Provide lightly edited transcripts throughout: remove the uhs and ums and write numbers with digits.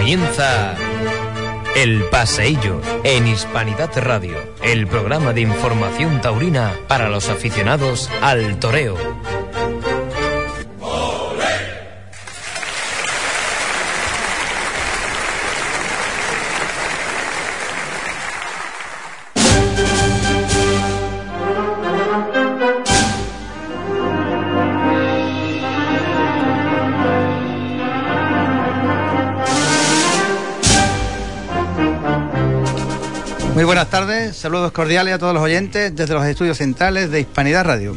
Comienza El Paseillo en Hispanidad Radio, el programa de información taurina para los aficionados al toreo. Muy buenas tardes, saludos cordiales a todos los oyentes desde los estudios centrales de Hispanidad Radio.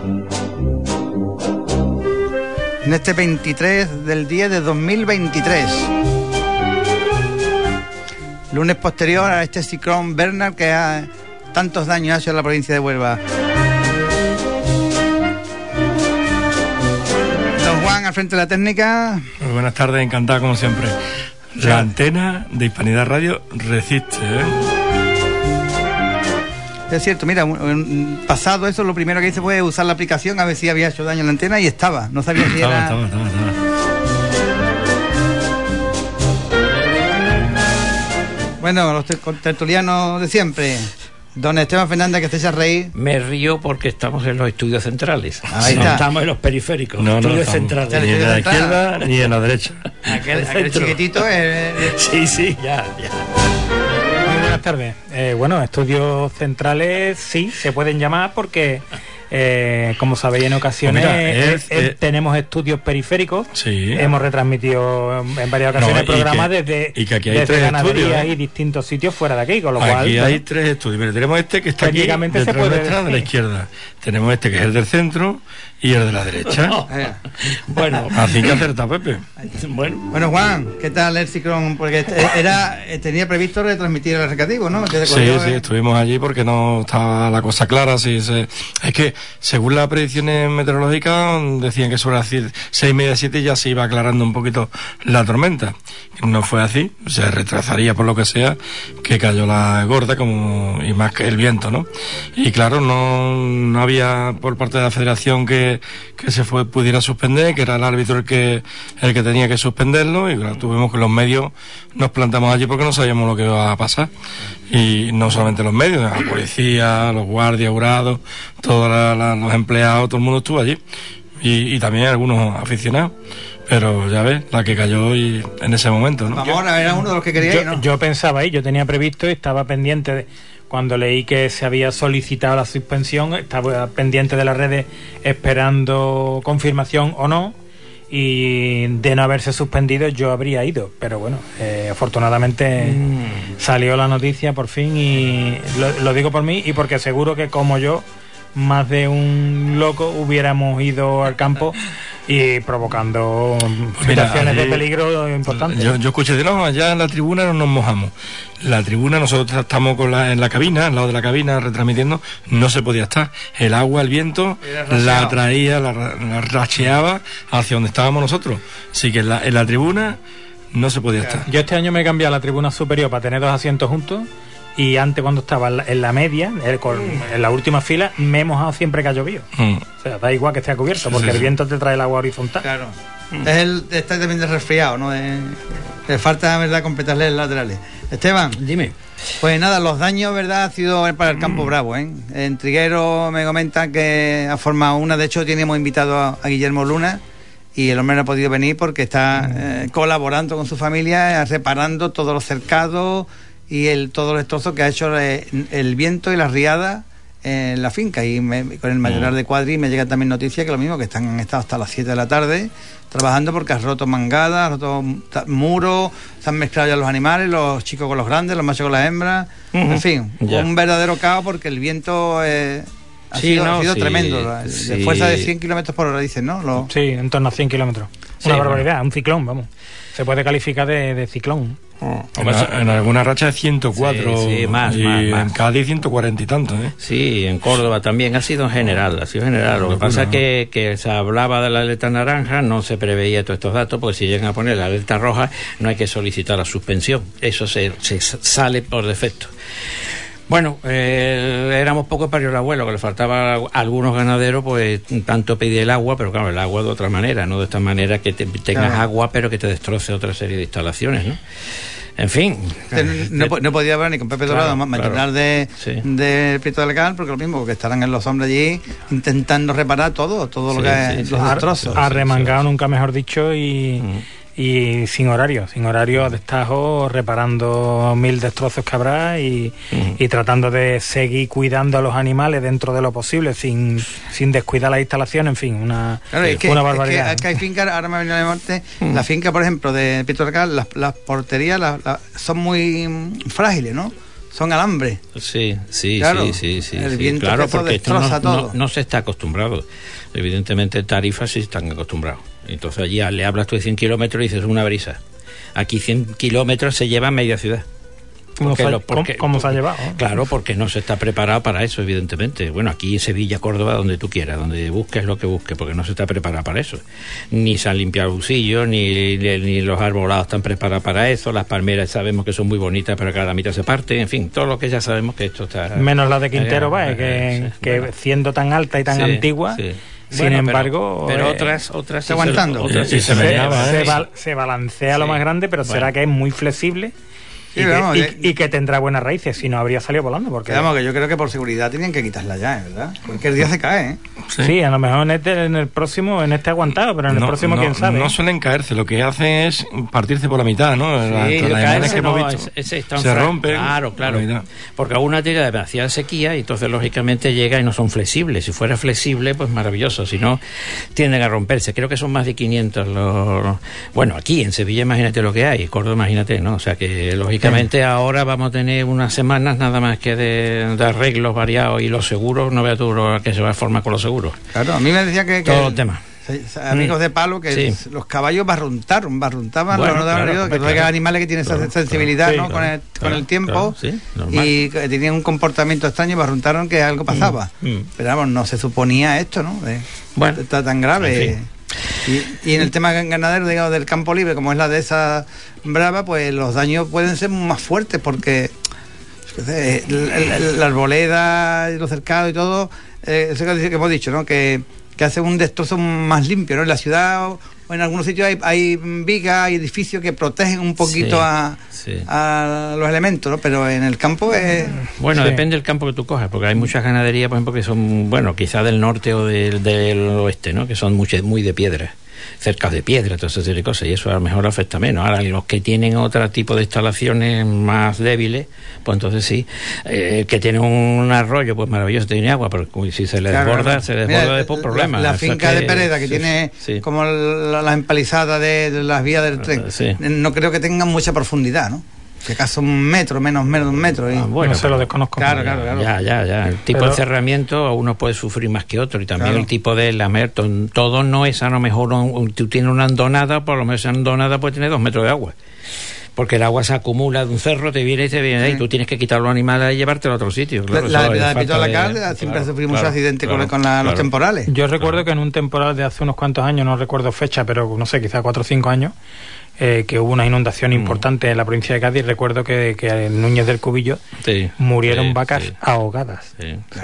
En este 23 del 10 de 2023, lunes posterior a este ciclón Bernard que ha tantos daños ha hecho en la provincia de Huelva. Don Juan al frente de la técnica. Muy buenas tardes, encantado como siempre. La antena de Hispanidad Radio resiste, Es cierto, mira, pasado eso, lo primero que hice fue usar la aplicación a ver si había hecho daño en la antena y estaba. No sabía si era... Estaba. Bueno, los tertulianos de siempre. Don Esteban Fernández, que estés a reír. Me río porque estamos en los estudios centrales. Ahí está. No estamos en los periféricos. No, estudios estamos centrales. ni en la izquierda ni en la derecha. Aquel chiquitito Sí, ya. Muy buenas tardes. Bueno, estudios centrales sí, se pueden llamar porque, como sabéis en ocasiones, tenemos estudios periféricos. Sí. Hemos retransmitido en varias ocasiones programas desde ganaderías y distintos sitios fuera de aquí, con lo cual... Aquí hay tres estudios. Mira, tenemos este que está aquí, técnicamente se puede de la izquierda. Tenemos este que es el del centro y el de la derecha. Bueno, así que acerta, Pepe. Bueno, Juan, ¿qué tal el ciclón? Porque tenía previsto retransmitir el recreativo, ¿no? Sí, estuvimos allí porque no estaba la cosa clara. Es que, según las predicciones meteorológicas, decían que sobre las 6:30, 7 ya se iba aclarando un poquito la tormenta. No fue así, se retrasaría por lo que sea, que cayó la gorda y más que el viento, ¿no? Y claro, no había por parte de la federación que se pudiera suspender, que era el árbitro el que tenía que suspenderlo, y claro, tuvimos que los medios nos plantamos allí porque no sabíamos lo que iba a pasar. Y no solamente los medios, la policía, los guardias, jurados, todos los empleados, todo el mundo estuvo allí. Y también algunos aficionados. Pero ya ves, la que cayó en ese momento, ¿no? Vamos, era uno de los que quería ir, ¿no? Yo pensaba ahí, yo tenía previsto y estaba pendiente de... Cuando leí que se había solicitado la suspensión, estaba pendiente de las redes esperando confirmación o no, y de no haberse suspendido yo habría ido, pero bueno, afortunadamente salió la noticia por fin, y lo digo por mí y porque seguro que como yo, más de un loco hubiéramos ido al campo y provocando situaciones de peligro importantes. Yo escuché allá en la tribuna no nos mojamos. La tribuna, nosotros estamos en la cabina, al lado de la cabina retransmitiendo, no se podía estar. El agua, el viento la traía, la racheaba hacia donde estábamos nosotros. Así que en la tribuna no se podía estar. Yo este año me he cambiado a la tribuna superior para tener 2 asientos juntos. Y antes, cuando estaba en la media, en la última fila, me he mojado siempre que ha llovido. O sea, da igual que esté cubierto, porque el viento te trae el agua horizontal. Claro. Está también de resfriado, ¿no? Le falta, ¿verdad?, completarle los laterales. Esteban, dime. Pues nada, los daños, ¿verdad?, ha sido para el Campo Bravo, ¿eh? En Triguero me comentan que ha formado una. De hecho, teníamos invitado a Guillermo Luna, y el hombre no ha podido venir porque está colaborando con su familia, reparando todos los cercados y todos los destrozos que ha hecho el viento y las riadas en la finca. Y con el mayoral de Cuadri me llega también noticia que lo mismo, que han estado hasta las 7 de la tarde trabajando porque has roto mangadas, has roto muros, se han mezclado ya los animales, los chicos con los grandes, los machos con las hembras, en fin, un verdadero caos porque el viento ha sido tremendo, de fuerza de 100 kilómetros por hora, dicen, ¿no? Sí, en torno a 100 kilómetros. Una barbaridad, un ciclón, vamos. Se puede calificar de ciclón. En alguna racha de 104 más. En Cádiz 140 y tantos, ¿eh? Sí, en Córdoba también ha sido en general. Lo que pasa es que se hablaba de la alerta naranja, no se preveía todos estos datos, porque si llegan a poner la alerta roja no hay que solicitar la suspensión, eso se sale por defecto. Bueno, éramos pocos para el abuelo, que le faltaba a algunos ganaderos, pues tanto pedir el agua, pero claro, el agua de otra manera, no de esta manera que tengas agua, pero que te destroce otra serie de instalaciones, ¿no? En fin. No podía hablar ni con Pepe Dorado, mayoral de Prieto de Alcalá, porque lo mismo, que estarán los hombres allí intentando reparar todo lo que es los destrozos. Arremangado, nunca mejor dicho, y sin horario a destajo, reparando 1000 destrozos que habrá y tratando de seguir cuidando a los animales dentro de lo posible, sin descuidar las instalaciones, en fin, una barbaridad. Es que hay fincas, ahora me ha venido a la mente, la finca, por ejemplo, de Prieto de Alcalá, las porterías son muy frágiles, ¿no? Son alambres. Sí. El viento claro, porque esto no se está acostumbrado. Evidentemente, tarifas sí están acostumbrados. Entonces allí le hablas tú de 100 kilómetros y dices una brisa. Aquí 100 kilómetros se lleva media ciudad. ¿Cómo se ha llevado? Claro, porque no se está preparado para eso, evidentemente. Bueno, aquí Sevilla, Córdoba, donde tú quieras, donde busques lo que busques, porque no se está preparado para eso. Ni se han limpiado bucillos, ni los arbolados están preparados para eso. Las palmeras sabemos que son muy bonitas, pero cada mitad se parte. En fin, todo lo que ya sabemos que esto está... Menos la de Quintero, que siendo tan alta y tan antigua... Sí. Sin embargo, pero otras se aguantando. Se balancea lo más grande, pero será que es muy flexible. Y que tendrá buenas raíces, si no habría salido volando. Porque que yo creo que por seguridad tenían que quitarla ya, ¿verdad? Cualquier día se cae, ¿eh? Sí, a lo mejor en el próximo, en este aguantado, pero en el próximo quién sabe. No suelen caerse, lo que hacen es partirse por la mitad, ¿no? Se rompen. Claro. Porque alguna tiene demasiada sequía y entonces lógicamente llega y no son flexibles. Si fuera flexible, pues maravilloso. Si no, tienden a romperse. Creo que son más de 500 Bueno, aquí en Sevilla imagínate lo que hay, Córdoba imagínate, ¿no? O sea que lógicamente ahora vamos a tener unas semanas nada más que de arreglos variados y los seguros, no veas tú lo que se va a formar con los seguros. Claro, a mí me decía que todo el tema. Amigos de palo, que los caballos barruntaban, que hay animales que tienen esa sensibilidad, ¿no? Con el tiempo, y que tenían un comportamiento extraño y barruntaron que algo pasaba. Pero vamos, no se suponía esto, ¿no? Está tan grave. En fin. Y en el tema ganadero, digamos, del campo libre, como es la dehesa brava, pues los daños pueden ser más fuertes porque la arboleda y los cercados y todo, eso que hemos dicho, ¿no? Que hace un destrozo más limpio, ¿no? En la ciudad o en algunos sitios hay vigas, hay edificios que protegen un poquito a los elementos, ¿no? Pero en el campo es... Bueno, depende del campo que tú cojas, porque hay muchas ganaderías, por ejemplo, que son, quizás del norte o del oeste, ¿no? Que son muy de piedra, cerca de piedra, toda esa serie de cosas, y eso a lo mejor afecta menos. Ahora, los que tienen otro tipo de instalaciones más débiles, pues entonces sí, que tiene un arroyo, pues maravilloso, tiene agua, pero si se le desborda, después problemas. La finca de Pereda, que tiene como la empalizada de las vías del tren, no creo que tengan mucha profundidad, ¿no? Si acaso un metro, menos de un metro. No se lo desconozco. Claro. Ya. El tipo de cerramiento uno puede sufrir más que otro, y también el tipo de lamer, todo no es a lo mejor, tú tienes una hondonada, por lo menos esa hondonada puede tener 2 metros de agua. Porque el agua se acumula de un cerro, te viene de ahí, tú tienes que quitar los animales y llevártelo a otro sitio. Claro, la de Prieto de Alcalá siempre ha sufrido muchos accidentes con los temporales. Yo recuerdo que en un temporal de hace unos cuantos años, no recuerdo fecha, pero no sé, quizá 4 o 5 años, que hubo una inundación importante en la provincia de Cádiz. Recuerdo que en Núñez del Cubillo murieron vacas ahogadas.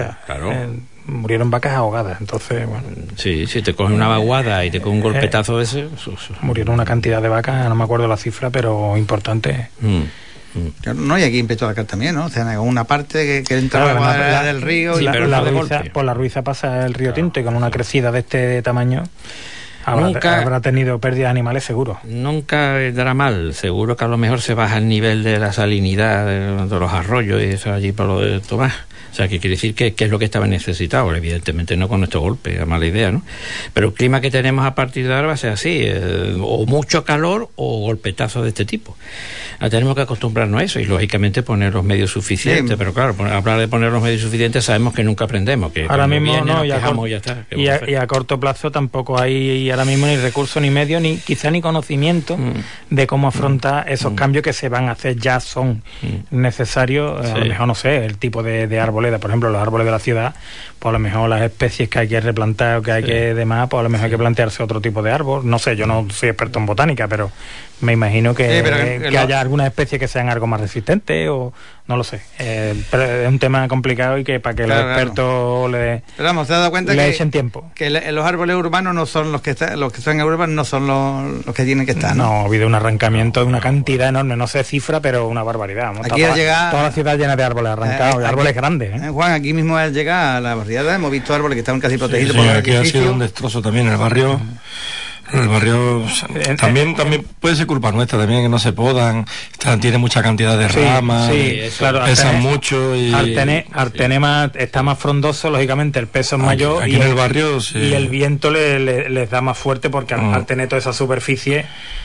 Murieron vacas ahogadas, entonces, bueno. Sí, si te coge una vaguada y te coge un golpetazo de ese... Murieron una cantidad de vacas, no me acuerdo la cifra, pero importante. No, y aquí en Prieto de Alcalá también, ¿no? O sea, en una parte que entra la del río... Por la Ruiza pasa el río Tinto, y con una crecida de este tamaño... Habrá tenido pérdidas de animales, seguro. Nunca dará mal. Seguro que a lo mejor se baja el nivel de la salinidad de los arroyos y eso allí por lo de Tomás. O sea, que quiere decir que es lo que estaba necesitado. Evidentemente no con estos golpes, es mala idea, ¿no? Pero el clima que tenemos a partir de ahora va a ser así, o mucho calor o golpetazos de este tipo. Tenemos que acostumbrarnos a eso y lógicamente poner los medios suficientes. Pero claro, hablar de poner los medios suficientes sabemos que nunca aprendemos, que ahora mismo no, y ya está. Y a corto plazo tampoco hay ahora mismo ni recursos ni medios, ni quizá ni conocimiento de cómo afrontar esos cambios que se van a hacer, ya son necesarios. A lo mejor, no sé, el tipo de arboleda, por ejemplo, los árboles de la ciudad, pues a lo mejor las especies que hay que replantar o que hay que demás, pues a lo mejor hay que plantearse otro tipo de árbol. No sé, yo no soy experto en botánica, pero me imagino que haya algunas especies que sean algo más resistentes, o No lo sé. Pero es un tema complicado y que para que los expertos Pero vamos, ¿te has dado cuenta le echen tiempo? Que los árboles urbanos no son los que están en Europa, no son los que tienen que estar, ¿no? No, ha habido un arrancamiento de una cantidad enorme, no sé cifra, pero una barbaridad. Aquí al llegar, toda la ciudad llena de árboles arrancados, árboles grandes. Juan, aquí mismo al llegar a la barriada hemos visto árboles que estaban casi protegidos por el aquí ha sido un destrozo también en el barrio. El barrio también puede ser culpa nuestra también, que no se podan, tiene mucha cantidad de ramas, claro, pesan mucho y Artenema está más frondoso, lógicamente el peso es mayor aquí en el barrio y el viento les da más fuerte porque al tener toda esa superficie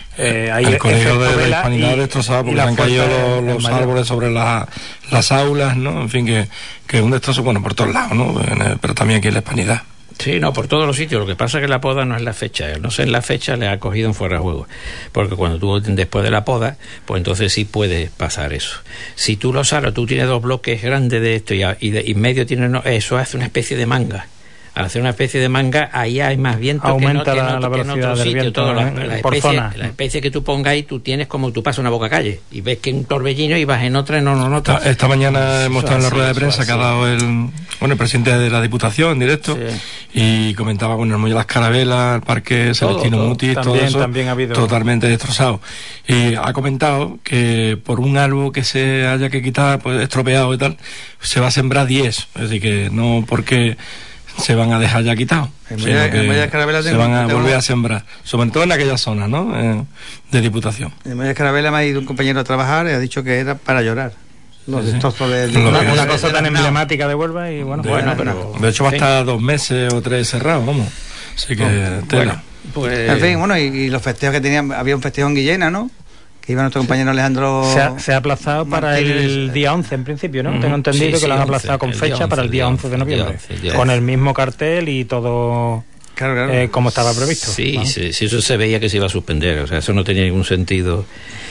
el colegio de la Hispanidad destrozado porque se han caído los árboles sobre las aulas, ¿no? En fin, que es un destrozo, bueno, por todos lados, ¿no? Pero también aquí en la Hispanidad. Sí, no, por todos los sitios. Lo que pasa es que la poda no es la fecha. No sé, en la fecha le ha cogido en fuera de juego. Porque cuando tú, después de la poda, pues entonces sí puede pasar eso. Si tú lo salas, tú tienes 2 bloques grandes de esto y medio tiene eso hace una especie de manga. Al hacer una especie de manga, ahí hay más viento. Aumenta la velocidad del viento la especie que tú pongas ahí, tú tienes como tú pasas una boca calle y ves que un torbellino y vas en otra y no lo notas. Esta mañana hemos estado en la rueda de prensa que ha dado el presidente de la Diputación en directo y comentaba el Molle Las Carabelas, el Parque Celestino Mutis, todo eso también ha habido totalmente destrozado. Y ha comentado que por un árbol que se haya que quitar, pues estropeado y tal, se va a sembrar 10. Es decir, que no porque se van a dejar ya quitados, sino que se van a volver a sembrar, sobre todo en aquella zona, ¿no? De Diputación. En Molle Escarabela me ha ido un compañero a trabajar y ha dicho que era para llorar. Los destrozos una cosa tan emblemática de Huelva y bueno, pero de hecho va a estar 2 meses o 3 cerrados, vamos. Así que tela. Pues en fin, bueno, y los festejos que tenían, había un festejo en Guillena, ¿no? Que iba nuestro compañero Alejandro. Se ha aplazado para el día 11 en principio, ¿no? Tengo entendido que lo han aplazado con fecha para el día 11 de noviembre. Con el mismo cartel y todo como estaba previsto. Sí, eso se veía que se iba a suspender, o sea, eso no tenía ningún sentido.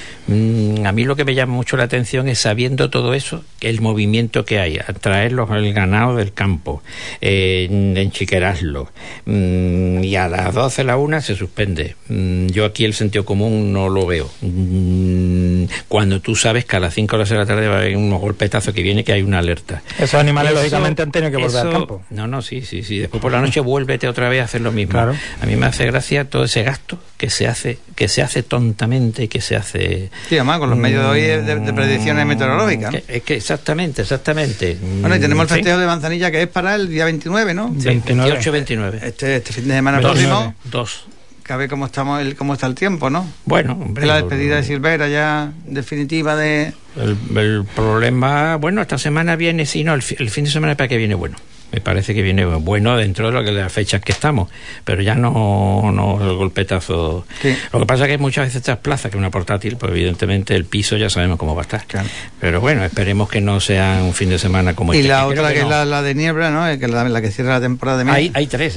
A mí lo que me llama mucho la atención es, sabiendo todo eso, el movimiento que hay, traer el ganado del campo, enchiquerarlo, y a las 12 la 1 se suspende. Yo aquí el sentido común no lo veo. Cuando tú sabes que a las 5 o las 6 de la tarde va a haber unos golpetazos que viene, que hay una alerta. Esos animales lógicamente han tenido que volver al campo. Sí. Después por la noche vuélvete otra vez a hacer lo mismo. Claro. A mí me hace gracia todo ese gasto que se hace tontamente y que se hace. Sí, además con los medios de hoy de predicciones meteorológicas, ¿no? Es que exactamente. Bueno, y tenemos el festejo de Manzanilla que es para el día 29, ¿no? Sí, 28-29. Este fin de semana próximo. 2. Que a ver cómo está el tiempo, ¿no? Bueno, hombre, la despedida de Silvera ya definitiva de. El problema, esta semana viene, el fin de semana para que viene bueno. Me parece que viene bueno dentro de las fechas que estamos, pero ya no el golpetazo. Sí. Lo que pasa es que muchas veces estas plazas, que una portátil, pues evidentemente el piso ya sabemos cómo va a estar. Claro. Pero bueno, esperemos que no sea un fin de semana como este. Y la otra que es la de Niebla, ¿no? Que la que cierra la temporada de mes. Hay 3,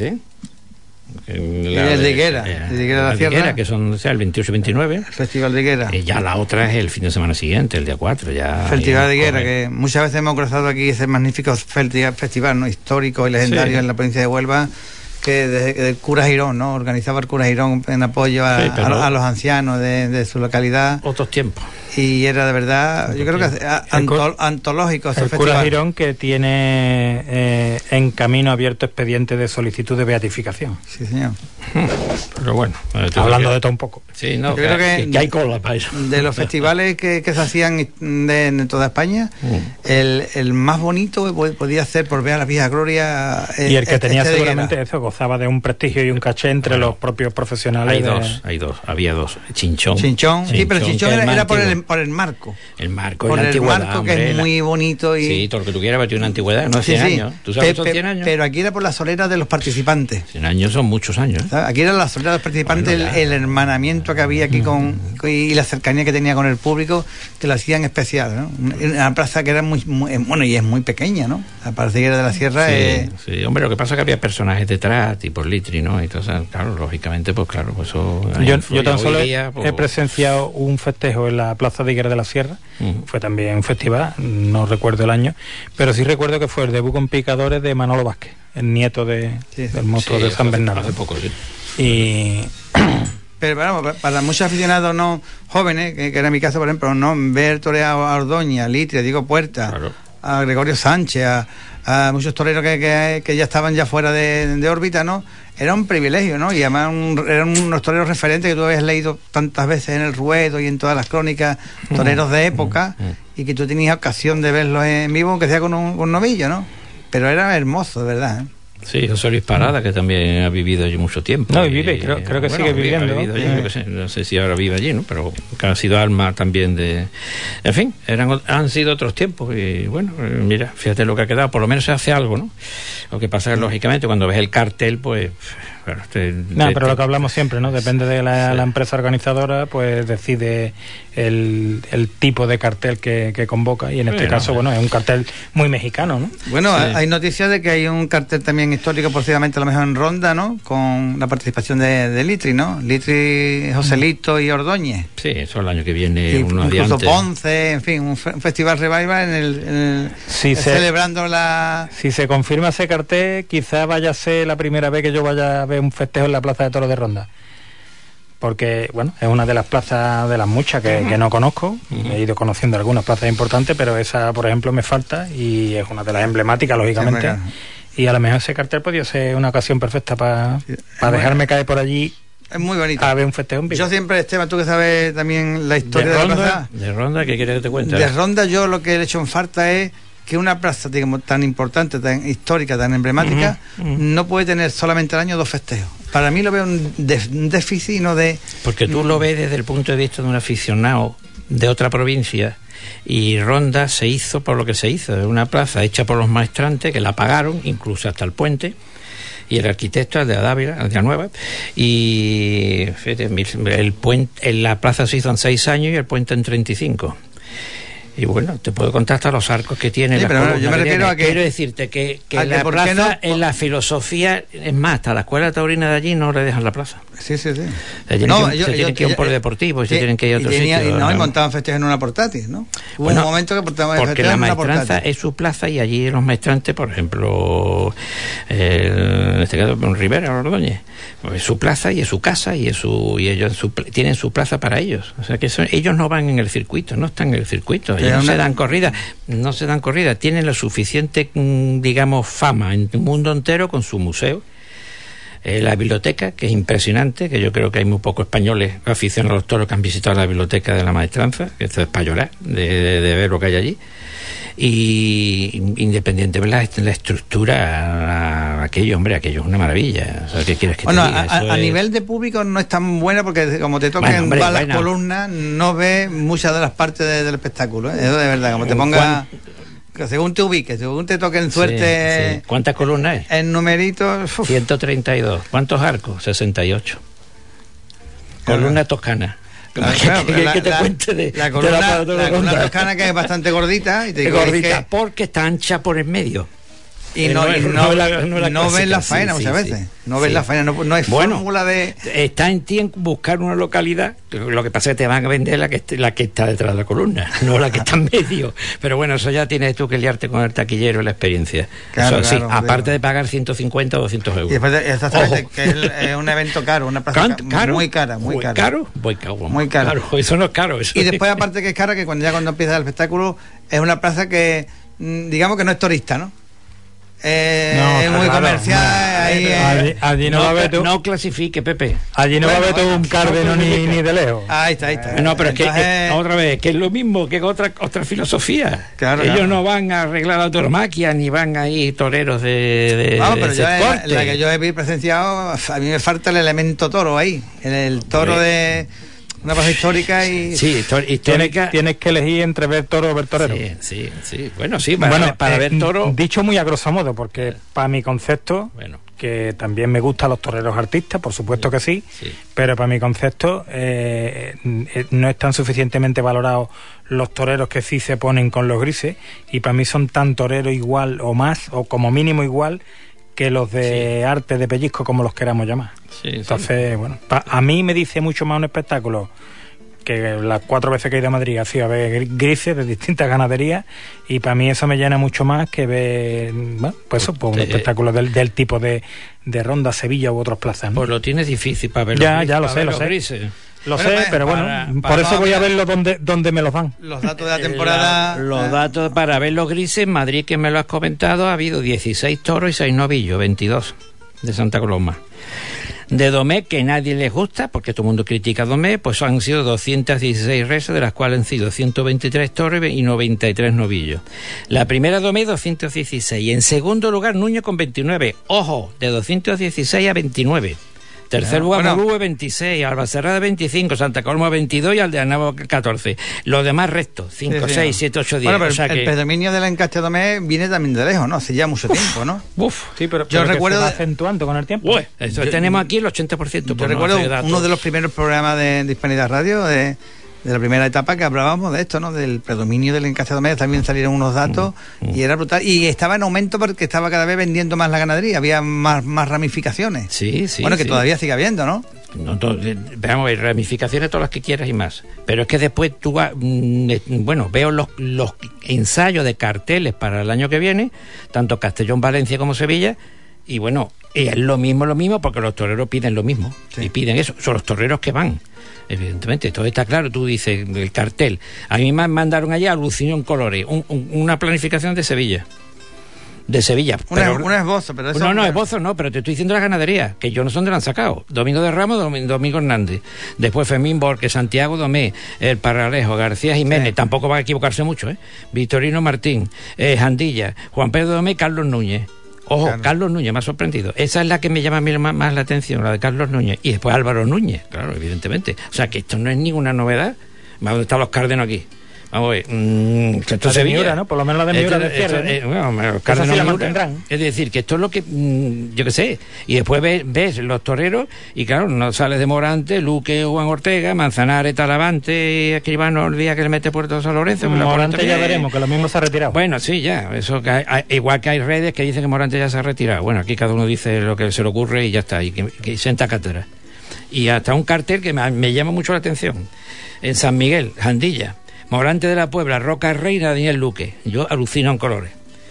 el de Higuera, de la Sierra, que son el 28-29, el Festival de Higuera. Ya la otra es el fin de semana siguiente, el día 4 ya. Festival de Higuera, que muchas veces hemos cruzado aquí ese magnífico festival, ¿no? Histórico y legendario en la provincia de Huelva, que del cura Girón, ¿no? Organizaba el cura Girón en apoyo a los ancianos de su localidad. Otros tiempos. Y era de verdad, yo creo que antológico ese festival. El cura Girón, que tiene en camino abierto expediente de solicitud de beatificación. Sí, señor. Pero bueno, hablando de todo un poco. Sí, no, yo creo que hay cola para eso. De los festivales que se hacían en toda España, el más bonito podía ser por ver a la vieja gloria. Y el que tenía seguramente eso, gozaba de un prestigio y un caché entre los propios profesionales. Había dos. Chinchón, sí, pero Chinchón era por el marco. El marco, por el marco, que es muy bonito. Sí, todo lo que tú quieras, batir una antigüedad, no 100 años. ¿Tú sabes que son 100 años? Pero aquí era por la solera de los participantes. 100 años son muchos años. Aquí era la solera de los participantes, el hermanamiento que había aquí y la cercanía que tenía con el público, que lo hacían especial, ¿no? Una plaza que era muy y es muy pequeña, ¿no? La Parciguera de la Sierra Sí, hombre, lo que pasa es que había personajes detrás, tipo Litri, ¿no? Entonces, claro, lógicamente, pues claro, pues eso. Yo tan solo he presenciado un festejo en la Plaza de Higuera de la Sierra. Fue también un festival, no recuerdo el año, pero sí recuerdo que fue el debut con picadores de Manolo Vázquez, el nieto del monstruo de San Bernardo. Hace poco, sí. Pero vamos, para muchos aficionados no jóvenes, que era mi caso, por ejemplo, no ver torear a Ordóñez, a Litri, a Diego Puerta, claro, a Gregorio Sánchez, a muchos toreros que ya estaban ya fuera de órbita, ¿no? Era un privilegio, ¿no? Y además eran unos toreros referentes que tú habías leído tantas veces en el Ruedo y en todas las crónicas, toreros de época, y que tú tenías ocasión de verlos en vivo, aunque sea con un novillo, ¿no? Pero era hermoso, de verdad, ¿eh? Sí, José Luis Parada, que también ha vivido allí mucho tiempo. No, y vive, creo que bueno, sigue viviendo. Ha vivido allí, no sé si ahora vive allí, ¿no? Pero que ha sido alma también de... En fin, han sido otros tiempos y bueno, mira, fíjate lo que ha quedado, por lo menos se hace algo, ¿no? Lo que pasa es que, lógicamente, cuando ves el cartel, pues... Bueno, pero lo que hablamos siempre, ¿no? Depende de la empresa organizadora, pues decide el tipo de cartel que convoca, y en este caso, bueno, es un cartel muy mexicano, ¿no? Bueno, sí. Hay noticias de que hay un cartel también histórico, posiblemente a lo mejor en Ronda, ¿no? Con la participación de Litri, ¿no? Litri, Joselito y Ordóñez. Sí, eso el año que viene, unos días incluso antes. Ponce, en fin, un festival revival celebrando la... Si se confirma ese cartel, quizás vaya a ser la primera vez que yo vaya a ver un festejo en la Plaza de Toros de Ronda, porque bueno, es una de las plazas de las muchas que no conozco. He ido conociendo algunas plazas importantes, pero esa, por ejemplo, me falta y es una de las emblemáticas, lógicamente. Y a lo mejor ese cartel podría ser una ocasión perfecta para dejarme caer por allí. Es muy bonito. A ver un festejo en vivo. Yo siempre, Esteban, tú que sabes también la historia de la plaza. ¿De Ronda? ¿Qué quieres que te cuente? De Ronda, yo lo que he hecho en falta es que una plaza, digamos, tan importante, tan histórica, tan emblemática, no puede tener solamente al año 2 festejos. Para mí lo veo un déficit, no de... Porque tú lo ves desde el punto de vista de un aficionado de otra provincia, y Ronda se hizo por lo que se hizo, es una plaza hecha por los maestrantes que la pagaron, incluso hasta el puente, y el arquitecto es de Dávila, de Nueva, y fíjate, el puente, la plaza se hizo en 6 años y el puente en 35. Y bueno, te puedo contar hasta los arcos que tiene. Sí, pero bueno, yo me refiero a que... Quiero decirte que la plaza, no, en la filosofía, es más, hasta la escuela taurina de allí no le dejan la plaza. Sí. Se tienen que ir a un polideportivo y se tienen que ir a otro sitio. Y montaban festejos en una portátil, ¿no? Hubo un momento que portaban porque la maestranza es su plaza, y allí los maestrantes, por ejemplo, en este caso Rivera, Ordóñez, pues es su plaza y es su casa, y ellos tienen su plaza para ellos. O sea que ellos no van en el circuito, no están en el circuito. No se dan corrida, tienen la suficiente, digamos, fama en el mundo entero con su museo, la biblioteca, que es impresionante, que yo creo que hay muy pocos españoles aficionados a los toros que han visitado la biblioteca de la maestranza, que esto es para llorar de ver lo que hay allí. Y independientemente de la estructura, aquello es una maravilla. O sea, ¿qué quieres que te diga? A nivel de público no es tan buena, porque como te tocan las columnas, no ves muchas de las partes del espectáculo, ¿eh? Eso de verdad, como te pongas, según te ubiques, según te toquen suerte. Sí. ¿Cuántas columnas es? En numeritos, 132. ¿Cuántos arcos? 68. Columna toscana. Que te cuente de la columna toscana, que es bastante gordita, y te digo, gordita porque está ancha por el medio, y no ves la faena muchas veces. No ves la faena, no hay fórmula de... Está en ti en buscar una localidad. Lo que pasa es que te van a vender la que está detrás de la columna, no la que está en medio. Pero bueno, eso ya tienes tú que liarte con el taquillero y la experiencia. Claro, eso sí, aparte de pagar 150 o 200 euros. Y después, exactamente, que es un evento caro, una plaza muy cara. ¿Caro? Muy caro. Eso no es caro. Y después, aparte que es cara, que cuando empieza el espectáculo, es una plaza que, digamos que no es turista, ¿no? Es muy comercial. Allí no va a haber tú. No clasifique, Pepe. Allí no va a haber todo un cárdeno ni de lejos. Ahí está. No, pero entonces, es que otra vez, que es lo mismo que otra filosofía. Ellos no van a arreglar la tauromaquia, ni van a ir toreros de pero la que yo he presenciado, a mí me falta el elemento toro ahí. El toro de una plaza histórica y... Sí, histórica. Tienes que elegir entre ver toro o ver torero. Sí. Bueno, sí, para ver toro... Dicho muy a grosso modo, porque para mi concepto, que también me gustan los toreros artistas, por supuesto que sí, pero para mi concepto no están suficientemente valorados los toreros que sí se ponen con los grises, y para mí son tan toreros igual o más, o como mínimo igual, que los de arte de pellizco, como los queramos llamar. Entonces, bueno, a mí me dice mucho más un espectáculo que las 4 veces que he ido a Madrid ha sido a ver grises de distintas ganaderías, y para mí eso me llena mucho más que ver, bueno, pues un espectáculo del tipo de Ronda, Sevilla u otros plazas, ¿no? Pues lo tienes difícil para verlo. Ya lo sé. Lo sé, pero bueno, por eso voy a verlo donde me los dan. Los datos de la temporada. Los datos para ver los grises en Madrid, que me lo has comentado, ha habido 16 toros y 6 novillos, 22 de Santa Coloma. De Domé, que nadie les gusta, porque todo el mundo critica a Domé, pues han sido 216 reses, de las cuales han sido 123 toros y 93 novillos. La primera Domé, 216. En segundo lugar, Núñez con 29. Ojo, de 216 a 29. Tercer lugar, Morúe 26, Albacerrada 25, Santa Coloma 22 y Aldeanabo 14. Los demás restos, 5, 6, 7, 8, 10. Bueno, pero o sea el predominio del encaste Domé viene también de lejos, ¿no? Hace ya mucho tiempo, ¿no? Sí, pero yo recuerdo se va acentuando con el tiempo. Tenemos aquí el 80%. Yo recuerdo uno de los primeros programas de Hispanidad Radio, de la primera etapa, que hablábamos de esto, ¿no? Del predominio del encaste Domé. También salieron unos datos y era brutal. Y estaba en aumento porque estaba cada vez vendiendo más la ganadería, había más ramificaciones. Sí. Bueno, que todavía sigue habiendo, ¿no? Veamos, hay ramificaciones todas las que quieras y más. Pero es que después tú vas, veo los ensayos de carteles para el año que viene, tanto Castellón, Valencia como Sevilla, y bueno, es lo mismo porque los toreros piden lo mismo. Sí. Y piden eso, son los toreros que van. Evidentemente, todo está claro. Tú dices el cartel. A mí me mandaron allá Alucinio en colores, una planificación de Sevilla. Un esbozo, pero eso... No, esbozo no, pero te estoy diciendo la ganadería, que yo no sé dónde la han sacado. Domingo de Ramos, Domingo Hernández. Después Fermín Borges, Santiago Domé, el Paralejo, García Jiménez, tampoco va a equivocarse mucho, Victorino Martín, Jandilla, Juan Pedro Domé, Carlos Núñez. Ojo, claro. Carlos Núñez, me ha sorprendido. Esa es la que me llama a mí más la atención, la de Carlos Núñez. Y después Álvaro Núñez, claro, evidentemente. O sea, que esto no es ninguna novedad. ¿Dónde están los Cárdenos aquí? Vamos a ver, esto es Miura, ¿no? Por lo menos la de Miura de cierre, los Cárdenos sí la mantendrán. Es decir, que esto es lo que, yo qué sé. Y después ves los toreros, y claro, no sales de Morante, Luque, Juan Ortega, Manzanares, Talavante y Escribano el día que le mete Puerto San Lorenzo. Morante ya veremos, que lo mismo se ha retirado. Bueno, sí, ya. Eso igual que hay redes que dicen que Morante ya se ha retirado. Bueno, aquí cada uno dice lo que se le ocurre y ya está, y que senta cátedra. Y hasta un cartel que me llama mucho la atención. En San Miguel, Jandilla, Morante de la Puebla, Roca Rey, Daniel Luque. Yo alucino en colores.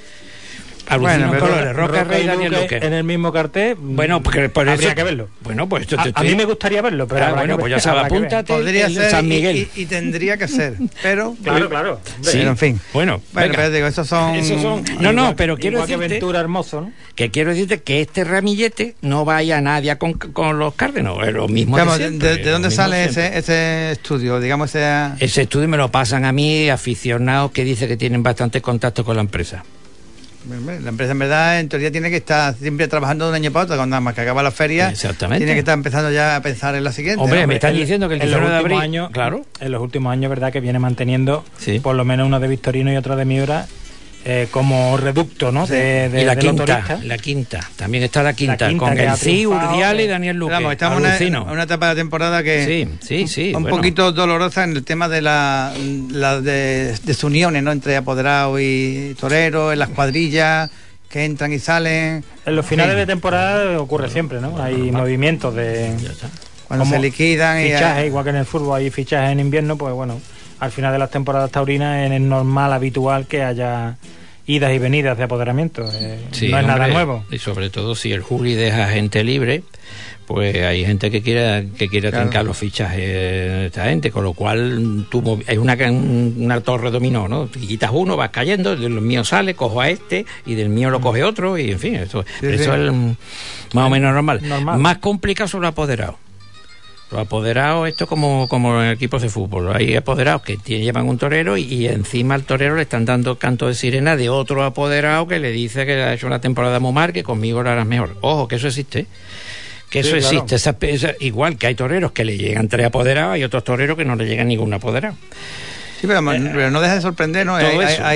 Roca Rey y Daniel Luque en el mismo cartel. Bueno, porque por habría eso, que verlo. Bueno, pues a mí me gustaría verlo, pero bueno, pues ya sabes, apúntate. Podría ser San Miguel y tendría que ser, pero claro. Sí, pero en fin. Bueno, pero digo, esos son no, pero quiero decirte que Ventura Hermoso, ¿no? Que quiero decirte que este ramillete no vaya a nadie con los Cárdenos, es lo mismo. Digamos, ¿de dónde sale ese estudio? Digamos, ese estudio me lo pasan a mí aficionados que dicen que tienen bastante contacto con la empresa. La empresa, en verdad, en teoría tiene que estar siempre trabajando de un año para otro. Cuando más que acaba la feria, tiene que estar empezando ya a pensar en la siguiente. Hombre, me están diciendo que el 19 de abril, en los últimos años, verdad, que viene manteniendo por lo menos uno de Victorino y otro de Miura como reducto, ¿no? Sí. Y la quinta, también está la quinta con el CI, Urdiales y Daniel Luque. Vamos, estamos en una etapa de temporada que sí, un poquito dolorosa en el tema de la desuniones, ¿no? Entre apoderados y toreros, en las cuadrillas que entran y salen. En los finales de temporada ocurre siempre, ¿no? Hay movimientos de cuando se liquidan fichajes, igual que en el fútbol hay fichajes en invierno, pues bueno, al final de las temporadas taurinas es normal, habitual que haya idas y venidas de apoderamiento. No es nada nuevo. Y sobre todo si el Juli deja gente libre, pues hay gente que quiere trincar los fichajes de esta gente, con lo cual es una torre dominó, ¿no? Te quitas uno, vas cayendo, del mío sale, cojo a este y del mío lo coge otro, y en fin, eso es más o menos normal. Más complicado son los apoderados. Los apoderados, esto como en equipos de fútbol, hay apoderados que llevan un torero y encima al torero le están dando canto de sirena de otro apoderado que le dice que ha hecho una temporada muy mal, que conmigo lo harás mejor. Ojo, que eso existe, existe. Igual que hay toreros que le llegan 3 apoderados y otros toreros que no le llegan ningún apoderado. Sí, pero no deja de sorprender, ¿no?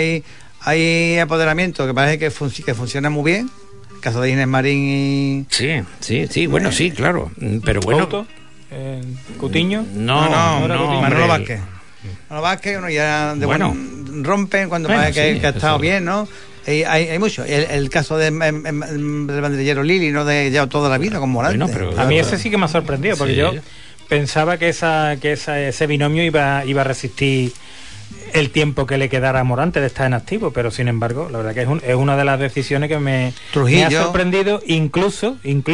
Hay apoderamientos que parece que funcionan muy bien. El caso de Inés Marín y... Sí, bueno, sí, claro. Pero bueno... ¿Auto? ¿Cutiño? No, Manolo Vázquez. Manolo Vázquez, uno ya rompen cuando parece que ha estado bien, ¿no? Hay mucho. El caso del banderillero Lili, ¿no? De ya toda la vida con Morante. A mí ese sí que me ha sorprendido, porque yo Pensaba que ese binomio iba a resistir el tiempo que le quedara a Morante de estar en activo, pero sin embargo, la verdad que es una de las decisiones que me ha sorprendido, incluso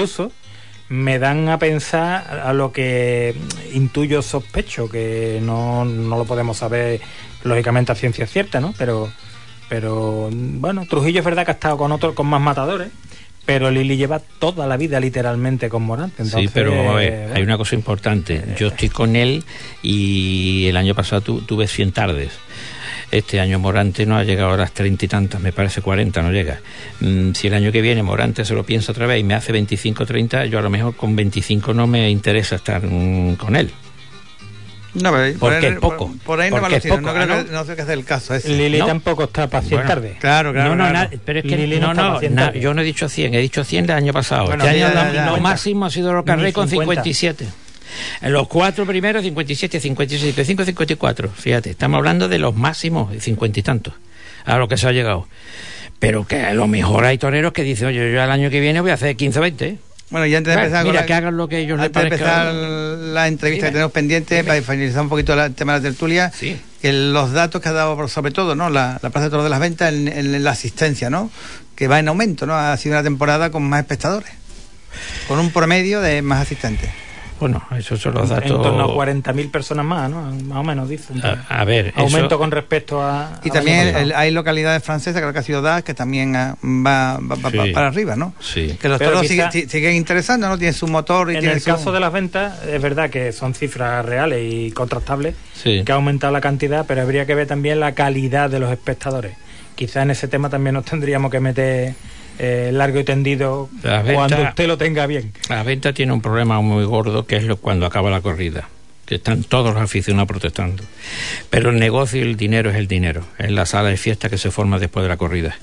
me dan a pensar a lo que intuyo, sospecho, que no lo podemos saber lógicamente a ciencia cierta, ¿no? Pero bueno, Trujillo es verdad que ha estado con más matadores, pero Lili lleva toda la vida literalmente con Morante. Entonces, sí, pero a ver, hay una cosa importante. Yo estoy con él y el año pasado tuve 100 tardes. Este año Morante no ha llegado a las 30 y tantas, me parece 40, no llega. Si el año que viene Morante se lo piensa otra vez y me hace 25, 30, yo a lo mejor con 25 no me interesa estar con él. No, porque es poco. Por ahí no me lo siento, no sé qué hacer el caso ese. Lili tampoco está para 100 tarde. Claro. Pero es que yo no he dicho 100, he dicho 100 el año pasado. Bueno, este año lo máximo ha sido Rocarrey con 57. En los 4 primeros 57, 56, 55, 54. Fíjate, estamos hablando de los máximos, 50 y tantos, a lo que se ha llegado. Pero que a lo mejor hay toreros que dicen, oye, yo el año que viene voy a hacer 15 o 20. Bueno, y antes de empezar que hagan lo que ellos les parezca. Antes de empezar la entrevista que tenemos pendiente, para finalizar un poquito el tema de la tertulia, que los datos que ha dado, sobre todo, ¿no? La Plaza de Toros de las Ventas en la asistencia, ¿no? Que va en aumento, ¿no? Ha sido una temporada con más espectadores, con un promedio de más asistentes. Bueno, esos son los datos. En torno a 40.000 personas más, ¿no? Más o menos, dicen. A ver, aumento eso... con respecto a... Y también hay localidades francesas, creo que ha sido Das, que también va para arriba, ¿no? Sí. Que los toros siguen interesando, ¿no? Tiene su motor y en el caso de las ventas, es verdad que son cifras reales y contrastables, que ha aumentado la cantidad, pero habría que ver también la calidad de los espectadores. Quizás en ese tema también nos tendríamos que meter... largo y tendido cuando usted lo tenga bien. La venta tiene un problema muy gordo, que es cuando acaba la corrida, que están todos los aficionados protestando, pero el negocio y el dinero es el dinero, es la sala de fiesta que se forma después de la corrida,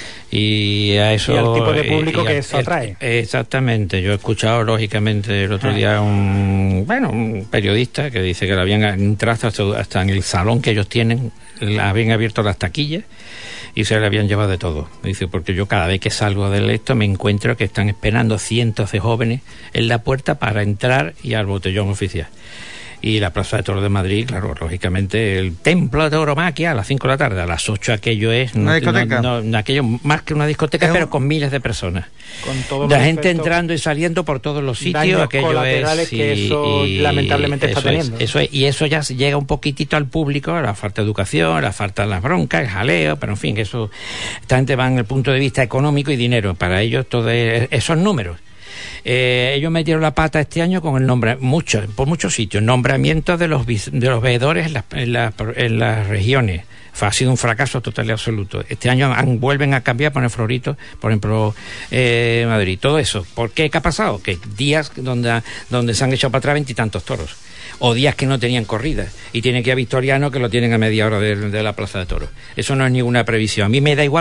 y a eso, y al tipo de público que eso atrae. Exactamente. Yo he escuchado lógicamente el otro día un periodista que dice que le habían entrado hasta en el salón que ellos tienen, habían abierto las taquillas y se le habían llevado de todo. Dice, porque yo cada vez que salgo del esto me encuentro que están esperando cientos de jóvenes en la puerta para entrar y al botellón oficial. Y la Plaza de Toros de Madrid, claro, lógicamente, el templo de tauromaquia a las 5 de la tarde, a las 8 aquello es... ¿Una discoteca? Aquello más que una discoteca, pero con miles de personas. Con todos la gente entrando y saliendo por todos los sitios, aquello es... que eso lamentablemente está teniendo. Y eso ya llega un poquitito al público, a la falta de educación, a la falta de las broncas, el jaleo, pero en fin, que eso... Esta gente va en el punto de vista económico y dinero. Para ellos todo esos números. Ellos metieron la pata este año con el por muchos sitios, nombramientos de los veedores en las regiones. Ha sido un fracaso total y absoluto. Este año vuelven a cambiar, poner Florito, por ejemplo, Madrid. Todo eso. ¿Por qué? ¿Qué ha pasado? Que días donde se han echado para atrás 20 y tantos toros. O días que no tenían corrida y tienen que ir a Victoriano, que lo tienen a media hora de la Plaza de Toros. Eso no es ninguna previsión. A mí me da igual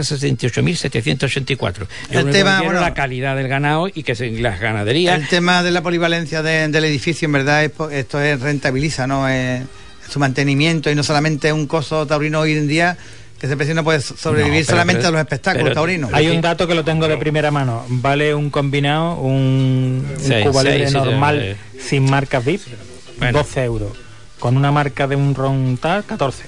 868.784. Yo quiero la calidad del ganado y que las ganaderías... El tema de la polivalencia del edificio, en verdad, esto rentabiliza, ¿no? Su mantenimiento, y no solamente un coso taurino hoy en día, que ese precio no puede sobrevivir solamente a los espectáculos taurinos. Hay un dato que lo tengo de primera mano. Vale un combinado, un Cuba Libre normal sin marcas VIP, 12 euros. Con una marca de un ron tal, 14.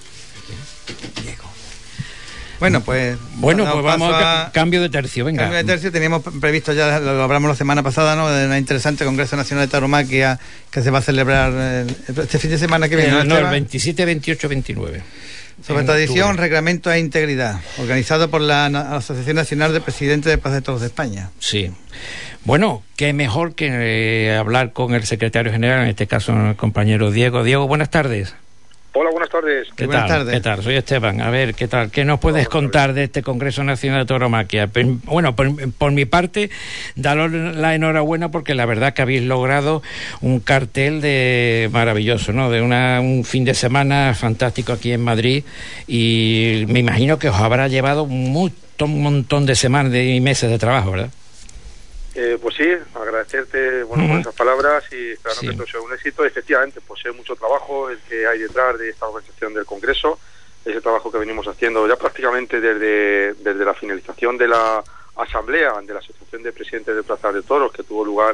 Bueno, pues vamos a cambio de tercio, venga. Cambio de tercio, teníamos previsto ya, lo hablamos la semana pasada, ¿no? De un interesante Congreso Nacional de Tauromaquia que se va a celebrar este fin de semana que viene. El 27, 28, 29. Sobre tradición, reglamento e integridad, organizado por la Asociación Nacional de Presidentes de Plaza de Toros de España. Sí. Bueno, qué mejor que hablar con el secretario general, en este caso el compañero Diego. Diego, buenas tardes. Hola, buenas tardes. ¿Qué tal? Soy Esteban. A ver, ¿qué tal? ¿Qué nos puedes contar de este Congreso Nacional de Tauromaquia? Bueno, por mi parte, daros la enhorabuena porque la verdad que habéis logrado un cartel maravilloso, ¿no? De un fin de semana fantástico aquí en Madrid, y me imagino que os habrá llevado un montón de semanas y meses de trabajo, ¿verdad? Pues sí, agradecerte por esas palabras y esperando que esto sea un éxito. Efectivamente, pues es mucho trabajo el que hay detrás de esta organización del Congreso, ese trabajo que venimos haciendo ya prácticamente desde la finalización de la asamblea de la Asociación de Presidentes de Plazas de Toros, que tuvo lugar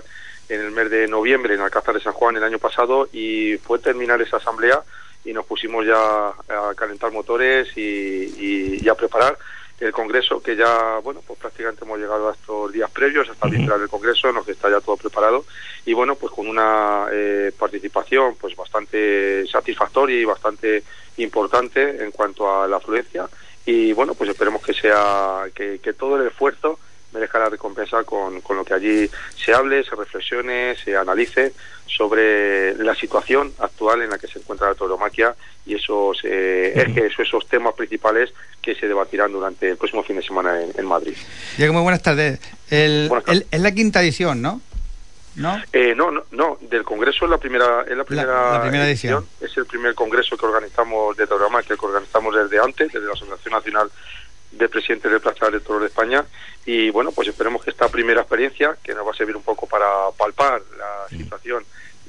en el mes de noviembre en Alcázar de San Juan el año pasado, y fue terminar esa asamblea y nos pusimos ya a calentar motores y a preparar el Congreso, que ya, bueno, pues prácticamente hemos llegado a estos días previos, hasta el víspera del Congreso, en los que está ya todo preparado, y bueno, pues con una participación pues bastante satisfactoria y bastante importante en cuanto a la afluencia, y bueno, pues esperemos que sea, que todo el esfuerzo merezca la recompensa con lo que allí se hable, se reflexione, se analice sobre la situación actual en la que se encuentra la tauromaquia y esos ejes o esos temas principales que se debatirán durante el próximo fin de semana en Madrid. Diego, muy buenas tardes. Buenas tardes. Es la quinta edición, ¿no? ¿No? No, del Congreso es la primera edición. Es el primer Congreso que organizamos de tauromaquia, que organizamos desde antes, desde la Asociación Nacional de Presidentes del Plaza de Toros de España, y bueno, pues esperemos que esta primera experiencia, que nos va a servir un poco para palpar la situación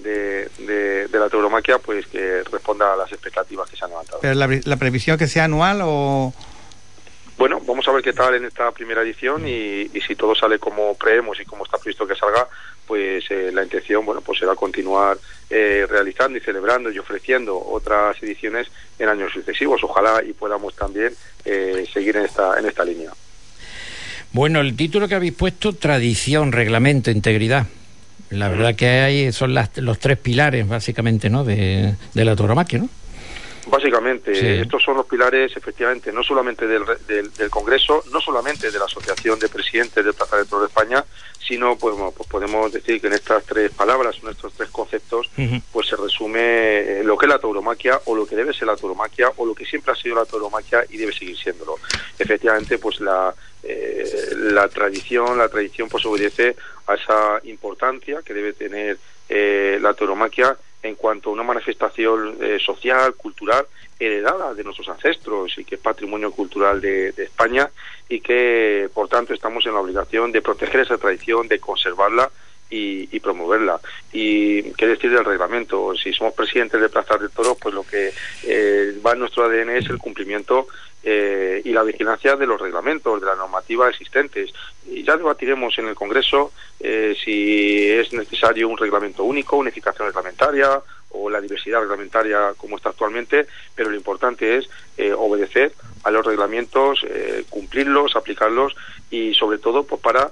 de la tauromaquia, pues que responda a las expectativas que se han levantado. ¿Pero la previsión que sea anual o...? Bueno, vamos a ver qué tal en esta primera edición, y si todo sale como creemos y como está previsto que salga, pues la intención, bueno, pues será continuar realizando y celebrando y ofreciendo otras ediciones en años sucesivos. Ojalá y podamos también seguir en esta línea. Bueno, el título que habéis puesto, tradición, reglamento, integridad. La verdad que son los tres pilares, básicamente, ¿no?, de la tauromaquia, ¿no? Básicamente, sí. Estos son los pilares, efectivamente, no solamente del Congreso, no solamente de la Asociación de Presidentes del Plaza de Toros de España, sino pues podemos decir que en estas tres palabras, en estos tres conceptos, pues se resume lo que es la tauromaquia, o lo que debe ser la tauromaquia, o lo que siempre ha sido la tauromaquia y debe seguir siéndolo. Efectivamente, pues la tradición pues obedece a esa importancia que debe tener la tauromaquia en cuanto a una manifestación social, cultural, heredada de nuestros ancestros y que es patrimonio cultural de España, y que por tanto estamos en la obligación de proteger esa tradición, de conservarla y promoverla. Y qué decir del reglamento. Si somos presidentes de plazas de toros, pues lo que va en nuestro ADN es el cumplimiento y la vigilancia de los reglamentos, de la normativa existentes. Y ya debatiremos en el Congreso si es necesario un reglamento único, unificación reglamentaria o la diversidad reglamentaria como está actualmente, pero lo importante es obedecer a los reglamentos, cumplirlos, aplicarlos, y sobre todo pues para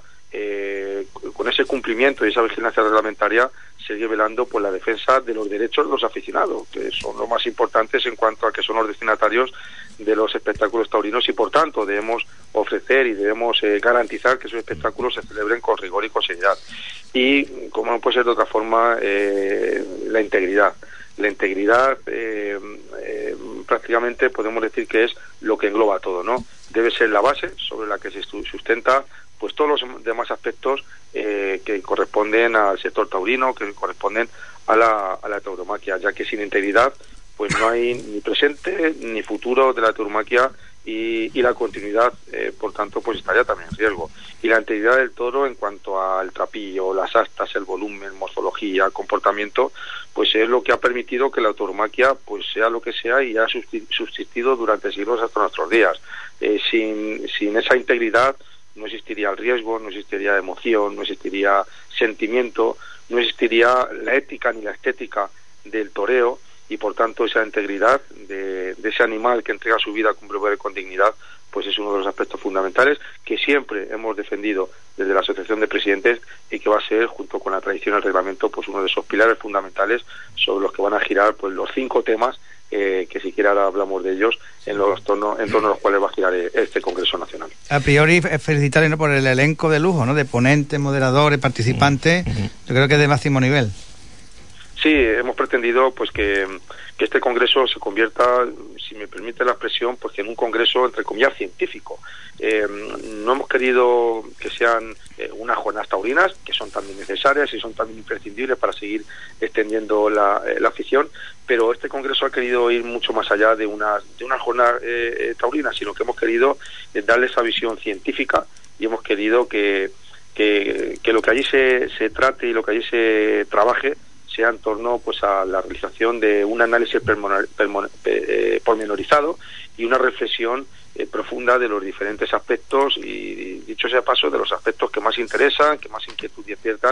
con ese cumplimiento y esa vigilancia reglamentaria seguir velando por la defensa de los derechos de los aficionados, que son los más importantes en cuanto a que son los destinatarios de los espectáculos taurinos, y por tanto debemos ofrecer y debemos garantizar que esos espectáculos se celebren con rigor y con seriedad. Y como no puede ser de otra forma, la integridad. La integridad prácticamente podemos decir que es lo que engloba todo, ¿no? Debe ser la base sobre la que se sustenta pues todos los demás aspectos que corresponden al sector taurino, que corresponden a la tauromaquia, ya que sin integridad pues no hay ni presente ni futuro de la tauromaquia, y la continuidad por tanto pues estaría también en riesgo. Y la integridad del toro en cuanto al trapillo, las astas, el volumen, morfología, comportamiento, pues es lo que ha permitido que la tauromaquia pues sea lo que sea y ha subsistido durante siglos hasta nuestros días. Sin esa integridad no existiría el riesgo, no existiría emoción, no existiría sentimiento, no existiría la ética ni la estética del toreo, y por tanto esa integridad de ese animal que entrega su vida con bravura y con dignidad, pues es uno de los aspectos fundamentales que siempre hemos defendido desde la Asociación de Presidentes, y que va a ser, junto con la tradición y el reglamento, pues uno de esos pilares fundamentales sobre los que van a girar pues los 5 temas que siquiera ahora hablamos de ellos, en torno a los cuales va a girar este Congreso Nacional. A priori, felicitarles, ¿no?, por el elenco de lujo, ¿no?, de ponentes, moderadores, participantes. Yo creo que es de máximo nivel. Sí, hemos pretendido pues que este congreso se convierta, si me permite la expresión, pues que en un congreso entre comillas científico. No hemos querido que sean unas jornadas taurinas, que son también necesarias y son también imprescindibles para seguir extendiendo la afición, pero este congreso ha querido ir mucho más allá de una jornada taurina, sino que hemos querido darle esa visión científica, y hemos querido que lo que allí se trate y lo que allí se trabaje sea en torno pues a la realización de un análisis pormenorizado y una reflexión profunda de los diferentes aspectos, y dicho sea paso, de los aspectos que más interesan, que más inquietud despiertan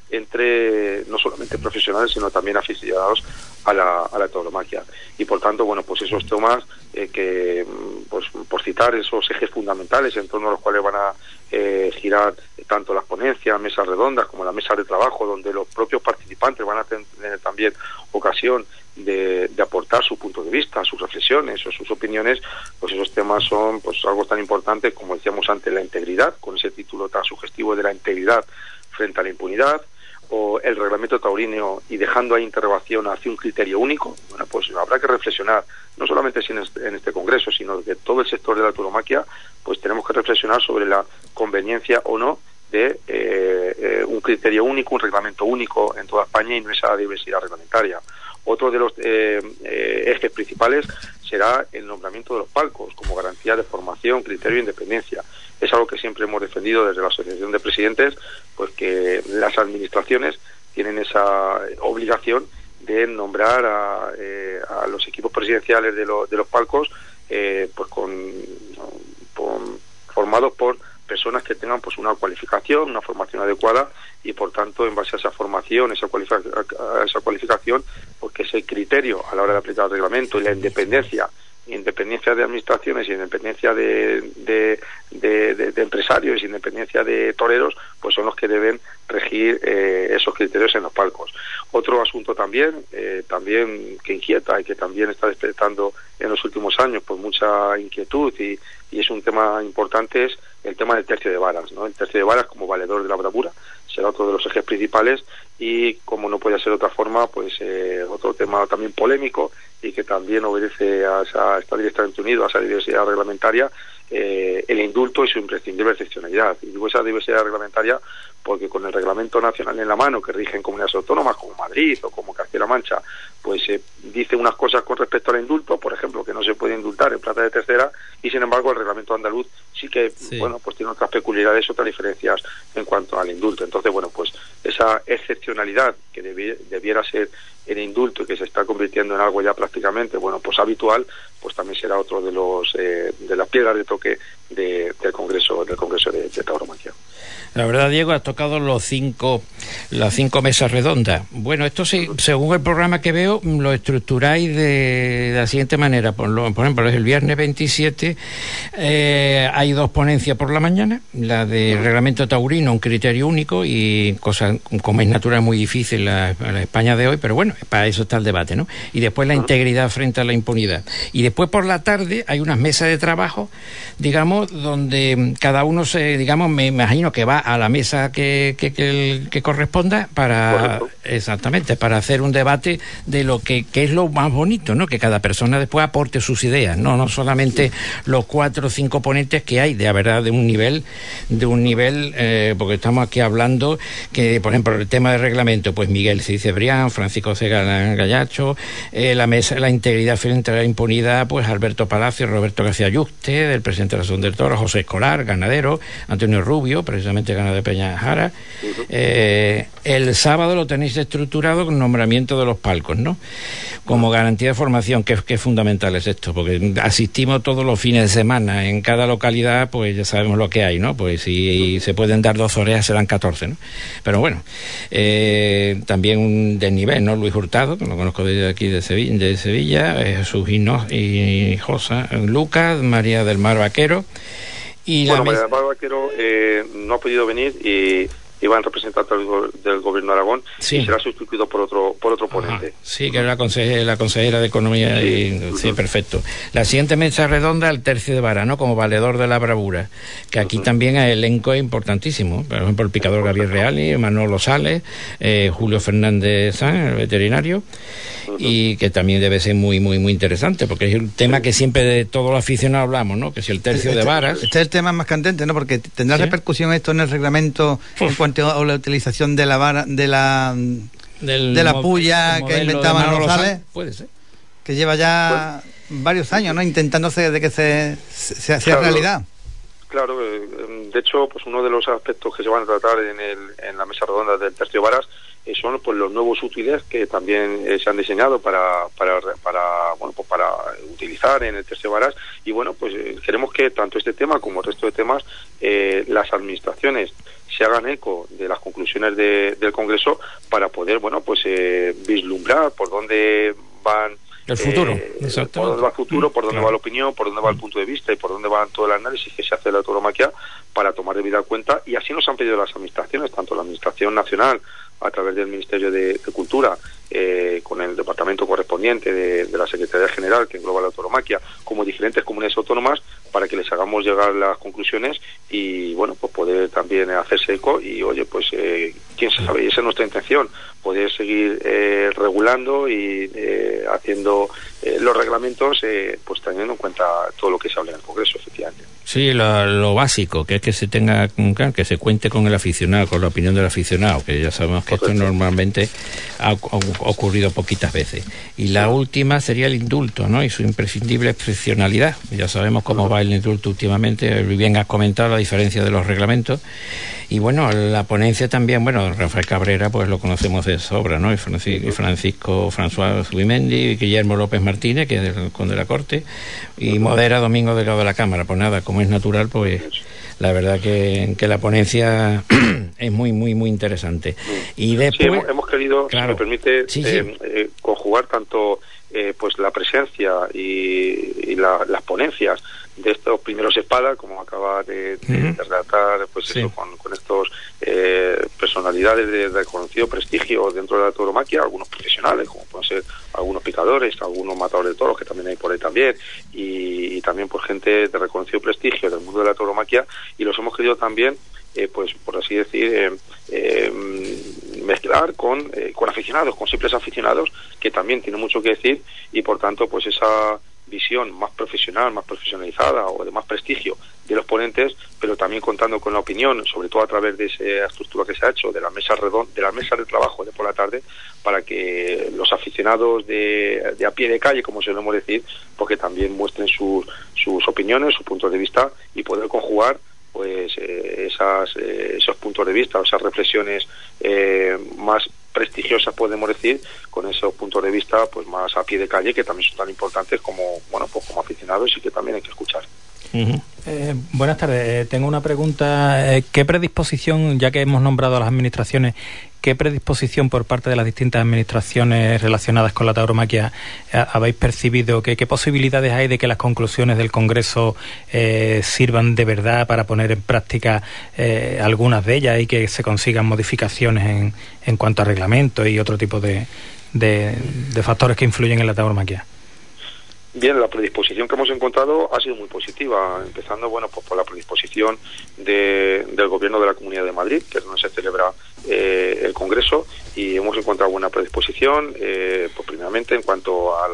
entre no solamente profesionales sino también aficionados a la tauromaquia. Y por tanto, bueno, pues esos temas que, pues por citar esos ejes fundamentales en torno a los cuales van a girar tanto las ponencias, mesas redondas como las mesas de trabajo, donde los propios participantes van a tener también ocasión de aportar su punto de vista, sus reflexiones o sus opiniones, pues esos temas son pues algo tan importante como decíamos antes, la integridad, con ese título tan sugestivo de la integridad frente a la impunidad, o el reglamento taurino, y dejando ahí interrogación hacia un criterio único. Bueno, pues habrá que reflexionar, no solamente en este congreso, sino que todo el sector de la tauromaquia, pues tenemos que reflexionar sobre la conveniencia o no de un criterio único, un reglamento único en toda España y no esa diversidad reglamentaria. Otro de los ejes principales será el nombramiento de los palcos como garantía de formación, criterio e independencia. Es algo que siempre hemos defendido desde la Asociación de Presidentes, pues que las administraciones tienen esa obligación de nombrar a los equipos presidenciales de los palcos pues formados por personas que tengan pues una cualificación, una formación adecuada, y por tanto en base a esa formación, a esa cualificación, porque ese criterio a la hora de aplicar el reglamento y la independencia de administraciones y independencia de empresarios y independencia de toreros, pues son los que deben regir esos criterios en los palcos. Otro asunto también que inquieta y que también está despertando en los últimos años pues mucha inquietud y es un tema importante, es el tema del tercio de varas, ¿no? El tercio de varas como valedor de la bravura será otro de los ejes principales, y como no puede ser de otra forma, pues otro tema también polémico y que también obedece está directamente unido a esa diversidad reglamentaria, el indulto y su imprescindible excepcionalidad. Y digo esa diversidad reglamentaria porque con el reglamento nacional en la mano que rige en comunidades autónomas como Madrid o como Castilla-La Mancha, pues dice unas cosas con respecto al indulto, por ejemplo, que no se puede indultar en plata de tercera, y sin embargo el reglamento andaluz sí que, bueno, pues tiene otras peculiaridades, otras diferencias en cuanto al indulto. Entonces, bueno, pues esa excepcionalidad que debiera ser el indulto y que se está convirtiendo en algo ya prácticamente, bueno, pues habitual, pues también será otro de las piedras de toque del Congreso de Tauromaquia. La verdad, Diego, has tocado las cinco mesas redondas. Bueno, esto sí, según el programa que veo, lo estructuráis de la siguiente manera. Por ejemplo, es el viernes 27, hay 2 ponencias por la mañana, la de reglamento taurino, un criterio único, y cosas como es natural muy difícil a la España de hoy, pero bueno, para eso está el debate, ¿no? Y después la integridad frente a la impunidad. Y después por la tarde hay unas mesas de trabajo, digamos, donde cada uno me imagino que va a la mesa que corresponda para hacer un debate de lo que es lo más bonito, ¿no? Que cada persona después aporte sus ideas, no solamente los 4 o 5 ponentes que hay, de verdad, de un nivel, porque estamos aquí hablando que, por ejemplo, el tema del reglamento, pues Miguel Cebrián, Francisco Cega Gallacho, la integridad frente a la impunidad, pues Alberto Palacio, Roberto García Yuste, del presidente de la Asociación del Toro, José Escolar, ganadero, Antonio Rubio, precisamente ganadero de Peña Jara. El sábado lo tenéis estructurado con nombramiento de los palcos, ¿no? Como garantía de formación, que es fundamental es esto, porque asistimos todos los fines de semana, en cada localidad, pues ya sabemos lo que hay, ¿no? Pues si se pueden dar 2 orejas serán 14, ¿no? Pero bueno, también un desnivel, ¿no? Luis Hurtado, que lo conozco desde aquí de Sevilla, Jesús Hinojosa, Lucas, María del Mar Vaquero. María del Mar Vaquero no ha podido venir y va en representante del Gobierno de Aragón, y será sustituido por otro ponente. Sí, que es la consejera de Economía. Sí, perfecto. La siguiente mesa redonda, el tercio de vara, ¿no? Como valedor de la bravura, que aquí también el elenco es importantísimo. Por ejemplo, el picador Gabriel Reali, Manolo Sales, Julio Fernández Sanz, el veterinario, y que también debe ser muy, muy, muy interesante, porque es un tema que siempre de todos los aficionados hablamos, ¿no? Que si el tercio de varas... Este es el tema más candente, ¿no? Porque tendrá repercusión esto en el reglamento en cuanto a la utilización de la vara, de la puya que inventaba Manolo Sales. Puede ser. Que lleva ya varios años, ¿no? Intentándose de que sea realidad. Claro, de hecho, pues uno de los aspectos que se van a tratar en la mesa redonda del tercio de varas son pues los nuevos útiles que también se han diseñado para utilizar en el tercio de varas, y bueno, pues queremos que tanto este tema como el resto de temas las administraciones se hagan eco de las conclusiones del Congreso para poder, bueno, pues vislumbrar por dónde van el futuro, por dónde va el futuro, por dónde va la opinión, por dónde va el punto de vista y por dónde va todo el análisis que se hace de la tauromaquia, para tomar debida cuenta. Y así nos han pedido las administraciones, tanto la Administración Nacional a través del Ministerio de Cultura, con el departamento correspondiente de la Secretaría General que engloba la tauromaquia, como diferentes comunidades autónomas, para que les hagamos llegar las conclusiones y, bueno, pues poder también hacerse eco y, oye, pues quién sabe, y esa es nuestra intención, poder seguir regulando y haciendo los reglamentos, pues teniendo en cuenta todo lo que se habla en el Congreso, efectivamente. Sí, lo básico, que es que se tenga, que se cuente con el aficionado, con la opinión del aficionado, que ya sabemos que esto normalmente ha ocurrido poquitas veces. Y la última sería el indulto, ¿no? Y su imprescindible excepcionalidad. Ya sabemos cómo va el indulto últimamente, bien has comentado la diferencia de los reglamentos. Y bueno, la ponencia también, bueno, Rafael Cabrera, pues lo conocemos de sobra, ¿no? Y François Zubimendi, y Guillermo López Martínez, que es del Conde de la Corte, y modera Domingo Delgado de la Cámara. Pues nada, como es natural, pues la verdad que la ponencia es muy, muy, muy interesante. Y después... Sí, hemos querido, claro, si me permite, sí. conjugar tanto pues la presencia y las ponencias de estos primeros espadas, como acaba de relatar, pues sí, eso, con estos personalidades de reconocido prestigio dentro de la tauromaquia, algunos profesionales, como pueden ser algunos picadores, algunos matadores de toros, que también hay por ahí también, y también por gente de reconocido prestigio del mundo de la tauromaquia, y los hemos querido también, pues por así decir, mezclar con aficionados, con simples aficionados, que también tienen mucho que decir, y por tanto, pues esa visión más profesional, más profesionalizada o de más prestigio de los ponentes, pero también contando con la opinión, sobre todo a través de esa estructura que se ha hecho, de las mesas de trabajo de por la tarde, para que los aficionados de a pie de calle, como solemos decir, porque también muestren sus opiniones, sus puntos de vista, y poder conjugar pues esos puntos de vista, o esas reflexiones más prestigiosas, podemos decir, con esos puntos de vista pues más a pie de calle, que también son tan importantes como, bueno, pues como aficionados, y que también hay que escuchar. Buenas tardes, tengo una pregunta. ¿Qué predisposición, ya que hemos nombrado a las administraciones, qué predisposición por parte de las distintas administraciones relacionadas con la tauromaquia habéis percibido? ¿Qué posibilidades hay de que las conclusiones del Congreso sirvan de verdad para poner en práctica algunas de ellas, y que se consigan modificaciones en cuanto a reglamentos y otro tipo de factores que influyen en la tauromaquia? Bien, la predisposición que hemos encontrado ha sido muy positiva, empezando, bueno, pues por la predisposición del Gobierno de la Comunidad de Madrid, que es donde se celebra el Congreso, y hemos encontrado buena predisposición, pues primeramente en cuanto a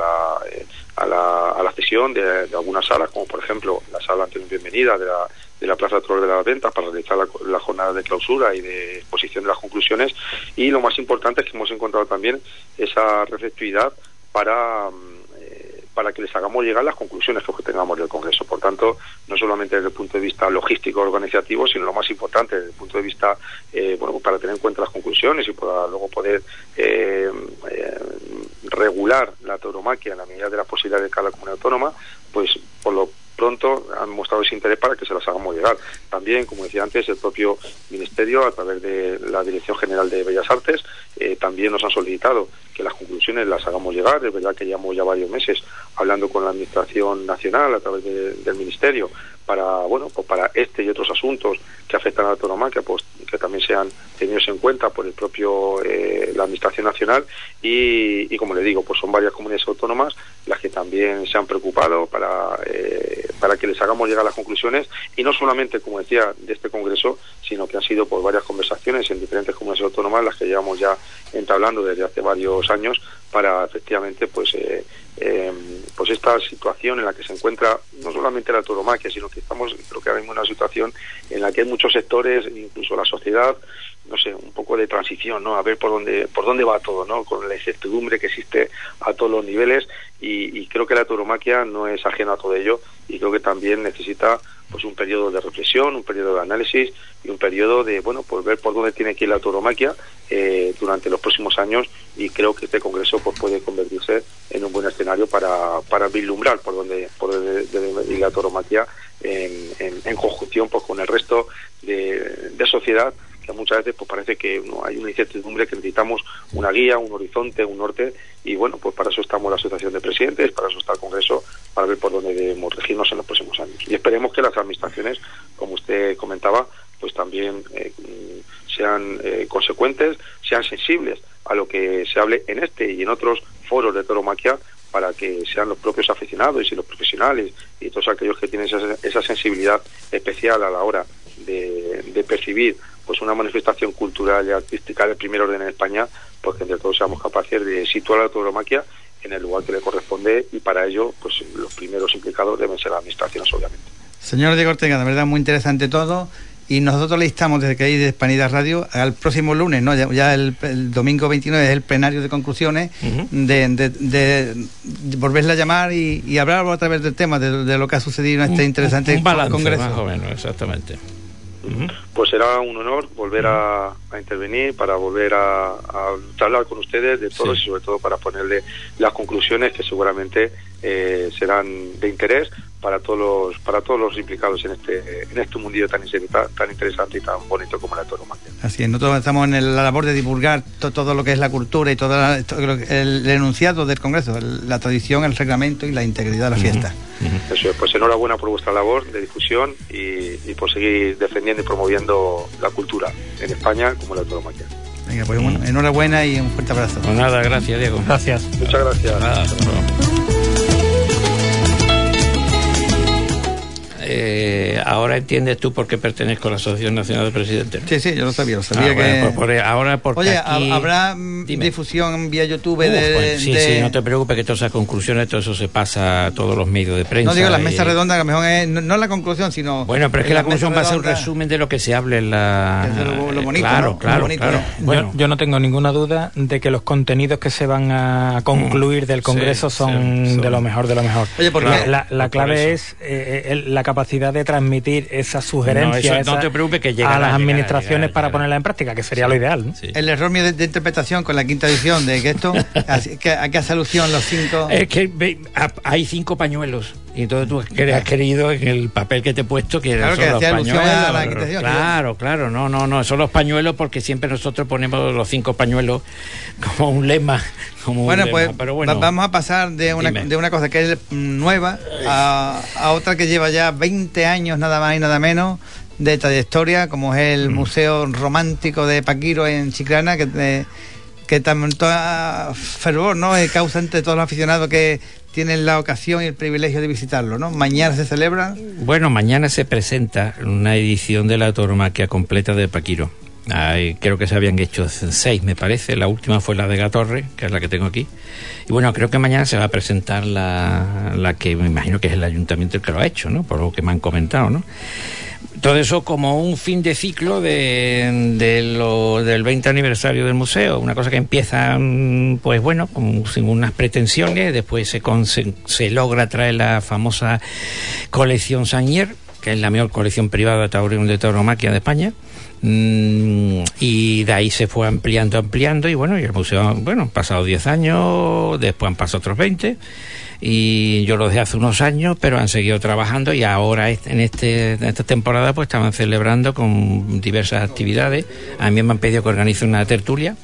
la cesión de algunas salas, como por ejemplo la sala ante bienvenida de la Plaza de Toros de las Ventas, para realizar la jornada de clausura y de exposición de las conclusiones, y lo más importante es que hemos encontrado también esa receptividad para que les hagamos llegar las conclusiones que tengamos del Congreso. Por tanto, no solamente desde el punto de vista logístico organizativo, sino lo más importante desde el punto de vista, bueno, para tener en cuenta las conclusiones y para luego poder regular la tauromaquia en la medida de la posibilidad de cada comunidad autónoma, pues por lo pronto han mostrado ese interés para que se las hagamos llegar. También, como decía antes, el propio Ministerio, a través de la Dirección General de Bellas Artes, también nos han solicitado que las conclusiones las hagamos llegar. Es verdad que llevamos ya varios meses hablando con la Administración Nacional a través del Ministerio para, bueno, pues para este y otros asuntos que afectan a la tauromaquia, pues que también sean tenidos en cuenta por el propio la Administración Nacional, y como le digo, pues son varias comunidades autónomas las que también se han preocupado para que les hagamos llegar las conclusiones, y no solamente, como decía, de este Congreso, sino que han sido por varias conversaciones en diferentes comunidades autónomas las que llevamos ya entablando desde hace varios años, para efectivamente pues esta situación en la que se encuentra no solamente la tauromaquia, sino que estamos, creo que ahora mismo, en una situación en la que hay muchos sectores, incluso la sociedad, no sé, un poco de transición, ¿no? A ver por dónde va todo, ¿no? Con la incertidumbre que existe a todos los niveles, y creo que la tauromaquia no es ajena a todo ello, y creo que también necesita pues un periodo de reflexión, un periodo de análisis y un periodo de, bueno, pues ver por dónde tiene que ir la tauromaquia durante los próximos años, y creo que este Congreso pues puede convertirse en un buen escenario para vislumbrar por dónde debe ir la tauromaquia en conjunción pues con el resto de sociedad que muchas veces pues parece que no hay una incertidumbre, que necesitamos una guía, un horizonte, un norte, y bueno, pues para eso estamos la Asociación de Presidentes, para eso está el Congreso, para ver por dónde debemos regirnos en los próximos años. Y esperemos que las administraciones, como usted comentaba, pues también sean consecuentes, sean sensibles a lo que se hable en este y en otros foros de tauromaquia, para que sean los propios aficionados y los profesionales y todos aquellos que tienen esa sensibilidad especial a la hora de percibir pues una manifestación cultural y artística de primer orden en España, pues que entre todos seamos capaces de situar a la tauromaquia en el lugar que le corresponde, y para ello pues los primeros implicados deben ser las administraciones, obviamente. Señor Diego Ortega, de verdad muy interesante todo, y nosotros le instamos desde que hay de Hispanidad Radio al próximo lunes, ¿no? Ya el domingo 29 es el plenario de conclusiones, de volverle a llamar y hablar otra vez del tema, de lo que ha sucedido en este interesante un balance, congreso. Más o menos, exactamente. Pues será un honor volver a intervenir, para volver a hablar con ustedes de todos, y sobre todo para ponerle las conclusiones que seguramente serán de interés para todos los implicados en este mundillo tan interesante y tan bonito como la tauromaquia. Así es, nosotros estamos en la labor de divulgar todo lo que es la cultura y todo el enunciado del Congreso, la tradición, el reglamento y la integridad de la fiesta. Eso es, pues enhorabuena por vuestra labor de difusión y por seguir defendiendo y promoviendo la cultura en España como la tauromaquia. Venga, pues bueno, enhorabuena y un fuerte abrazo. Pues nada, gracias, Diego. Gracias. Muchas gracias. Nada, ahora entiendes tú por qué pertenezco a la Asociación Nacional de Presidentes. Sí, yo lo sabía que... Bueno, ahora porque oye, aquí... ¿habrá difusión vía YouTube sí, no te preocupes, que todas esas conclusiones, todo eso se pasa a todos los medios de prensa. No digo las mesas redondas, que a lo mejor es, no la conclusión, sino... Bueno, pero es que la conclusión va a ser un resumen de lo que se hable en la... Lo bonito, claro, ¿no? claro, Lo bonito, claro. Bueno, yo no tengo ninguna duda de que los contenidos que se van a concluir del Congreso son de lo mejor de lo mejor. Oye, porque la clave es la capacidad de transmitir esas sugerencias no te preocupes, que a las administraciones para ponerla en práctica, que sería lo ideal, ¿no? Sí. el error mío de interpretación con la quinta edición de que esto, ¿a qué hace alusión los 5? Es que hay 5 pañuelos, y entonces tú has querido en el papel que te he puesto que Claro, son que los hacía alusión pañuelos. a la quinta edición. Claro, no, son los pañuelos, porque siempre nosotros ponemos los 5 pañuelos como un lema. Bueno, pues pero bueno, vamos a pasar de una cosa que es nueva a otra que lleva ya 20 años nada más y nada menos de trayectoria, como es el Museo Romántico de Paquiro en Chiclana, que tanto fervor, ¿no?, causa entre todos los aficionados que tienen la ocasión y el privilegio de visitarlo, ¿no? Mañana se celebra. Bueno, mañana se presenta una edición de la tauromaquia completa de Paquiro. Creo que se habían hecho 6, me parece. La última fue la de Gatorre, que es la que tengo aquí. Y bueno, creo que mañana se va a presentar la que me imagino que es el ayuntamiento el que lo ha hecho, ¿no?, por lo que me han comentado, ¿no? Todo eso como un fin de ciclo del 20 aniversario del museo, una cosa que empieza, pues bueno, sin unas pretensiones. Después se logra traer la famosa colección Sagnier, que es la mejor colección privada de tauromaquia de España. Y de ahí se fue ampliando, y bueno, y el museo, han pasado 10 años, después han pasado otros 20, y yo lo dejé hace unos años, pero han seguido trabajando, y ahora en esta temporada pues estaban celebrando con diversas actividades. A mí me han pedido que organice una tertulia,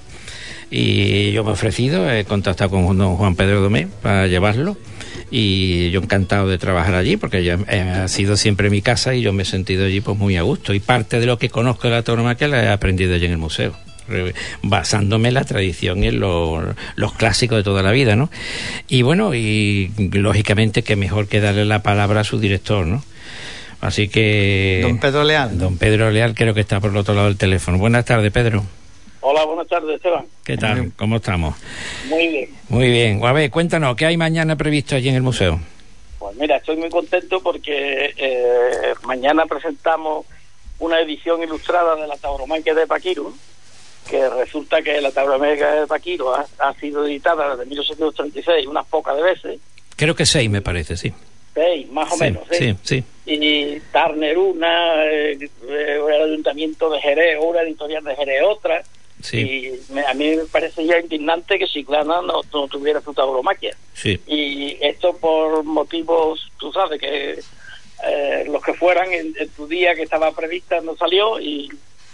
y yo me he ofrecido, he contactado con don Juan Pedro Domé para llevarlo, y yo encantado de trabajar allí, porque ya ha sido siempre mi casa y yo me he sentido allí pues muy a gusto, y parte de lo que conozco de la tauromaquia la he aprendido allí en el museo, basándome en la tradición y en los clásicos de toda la vida, ¿no? Y bueno, y lógicamente que mejor que darle la palabra a su director, ¿no? Así que... Don Pedro Leal creo que está por el otro lado del teléfono. Buenas tardes, Pedro. Hola, buenas tardes, Esteban. ¿Qué tal? ¿Cómo estamos? Muy bien. Muy bien. A ver, cuéntanos, ¿qué hay mañana previsto allí en el museo? Pues mira, estoy muy contento porque mañana presentamos una edición ilustrada de la tauromaquia de Paquiro, que resulta que la tauromaquia de Paquiro ha sido editada desde 1836 unas pocas de veces. Creo que 6, me parece, sí. 6, más o menos. Sí. Y Turner una, el Ayuntamiento de Jerez, una editorial de Jerez otra. Sí. Y a mí me parece ya indignante que Chiclana no tuviera su tauromaquia. Sí. Y esto por motivos, tú sabes, que los que fueran en tu día que estaba prevista no salió, y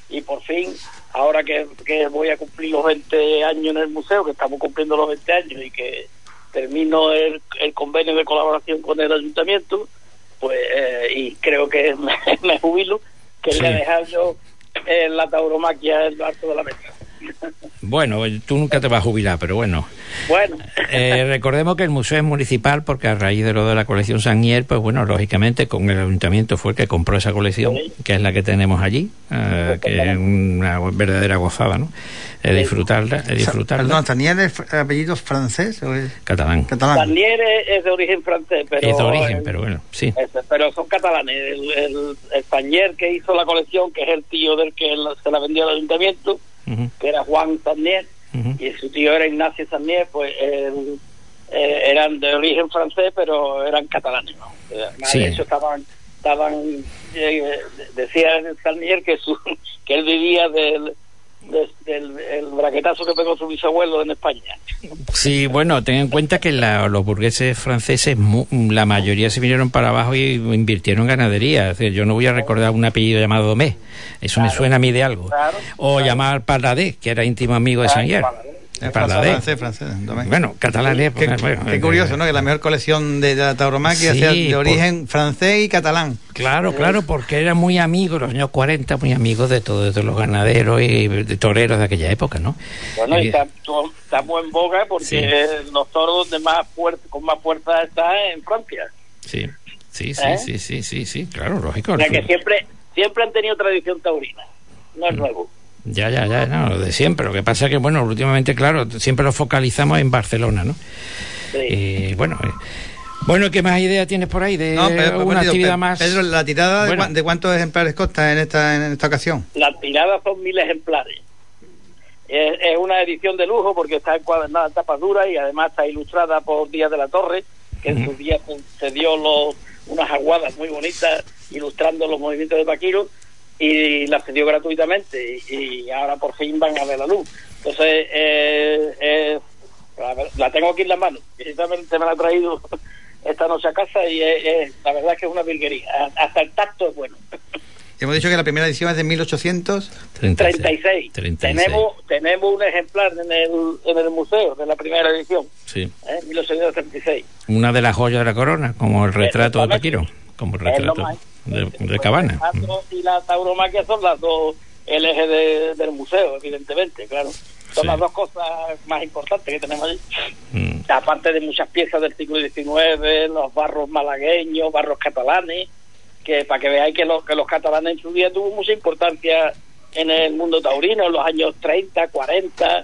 y por fin, ahora que voy a cumplir los 20 años en el museo, que estamos cumpliendo los 20 años y que termino el convenio de colaboración con el ayuntamiento, pues y creo que me jubilo, quería dejar yo la tauromaquia en lo alto de la mesa. Bueno, tú nunca te vas a jubilar, pero bueno. Recordemos que el museo es municipal porque a raíz de lo de la colección Sagnier, pues bueno, lógicamente con el ayuntamiento fue el que compró esa colección, que es la que tenemos allí, que es una verdadera gozada, ¿no? Disfrutarla. Perdón, ¿Sagnier es apellido francés o es catalán? Sagnier es de origen francés, pero... Es de origen, pero bueno, sí. Pero son catalanes. El Sagnier que hizo la colección, que es el tío del que se la vendió al ayuntamiento, que era Juan Sagnier, y su tío era Ignacio Sagnier, pues eran de origen francés, pero eran catalanes, ¿no? De hecho decía Sagnier que él vivía del braquetazo que pegó su bisabuelo en España. Sí, bueno, ten en cuenta que los burgueses franceses, la mayoría se vinieron para abajo y invirtieron en ganadería. Es decir, yo no voy a recordar un apellido llamado Domé, eso me suena a mí de algo. Llamar Parladé, que era íntimo amigo de Sagnier. Francés. Bueno, catalanes. Qué curioso, ¿no? Que la mejor colección de la tauromaquia sea de origen francés y catalán. Claro, porque eran muy amigos, los años 40, muy amigos de todos los ganaderos y de toreros de aquella época, ¿no? Bueno, y está muy en boga porque los toros con más fuerza están en Francia. Sí, claro, lógico. O sea, que siempre han tenido tradición taurina, no es nuevo. Ya, no, lo de siempre. Lo que pasa es que, bueno, últimamente, claro, siempre lo focalizamos en Barcelona, ¿no? Sí. Bueno, ¿qué más idea tienes por ahí de una actividad más? Pedro, ¿la tirada de cuántos ejemplares consta en esta ocasión? La tirada son 1000 ejemplares. Es una edición de lujo porque está encuadernada en tapa dura y además está ilustrada por Díaz de la Torre, que en sus días se dio unas aguadas muy bonitas ilustrando los movimientos de Paquiro, y la cedió gratuitamente y ahora por fin van a ver la luz. Entonces la tengo aquí en las manos, precisamente me la ha traído esta noche a casa y la verdad es que es una virguería, hasta el tacto es bueno. Hemos dicho que la primera edición es de 1836. Tenemos un ejemplar en el museo de la primera edición, 1836, una de las joyas de la corona, como el retrato de Paquiro, como el retrato de Cabana. Y la tauromaquia son las dos, el eje del museo, evidentemente, claro. Son las dos cosas más importantes que tenemos allí. Aparte de muchas piezas del siglo XIX, los barros malagueños, barros catalanes, que para que veáis que los catalanes en su día tuvo mucha importancia en el mundo taurino, en los años 30, 40,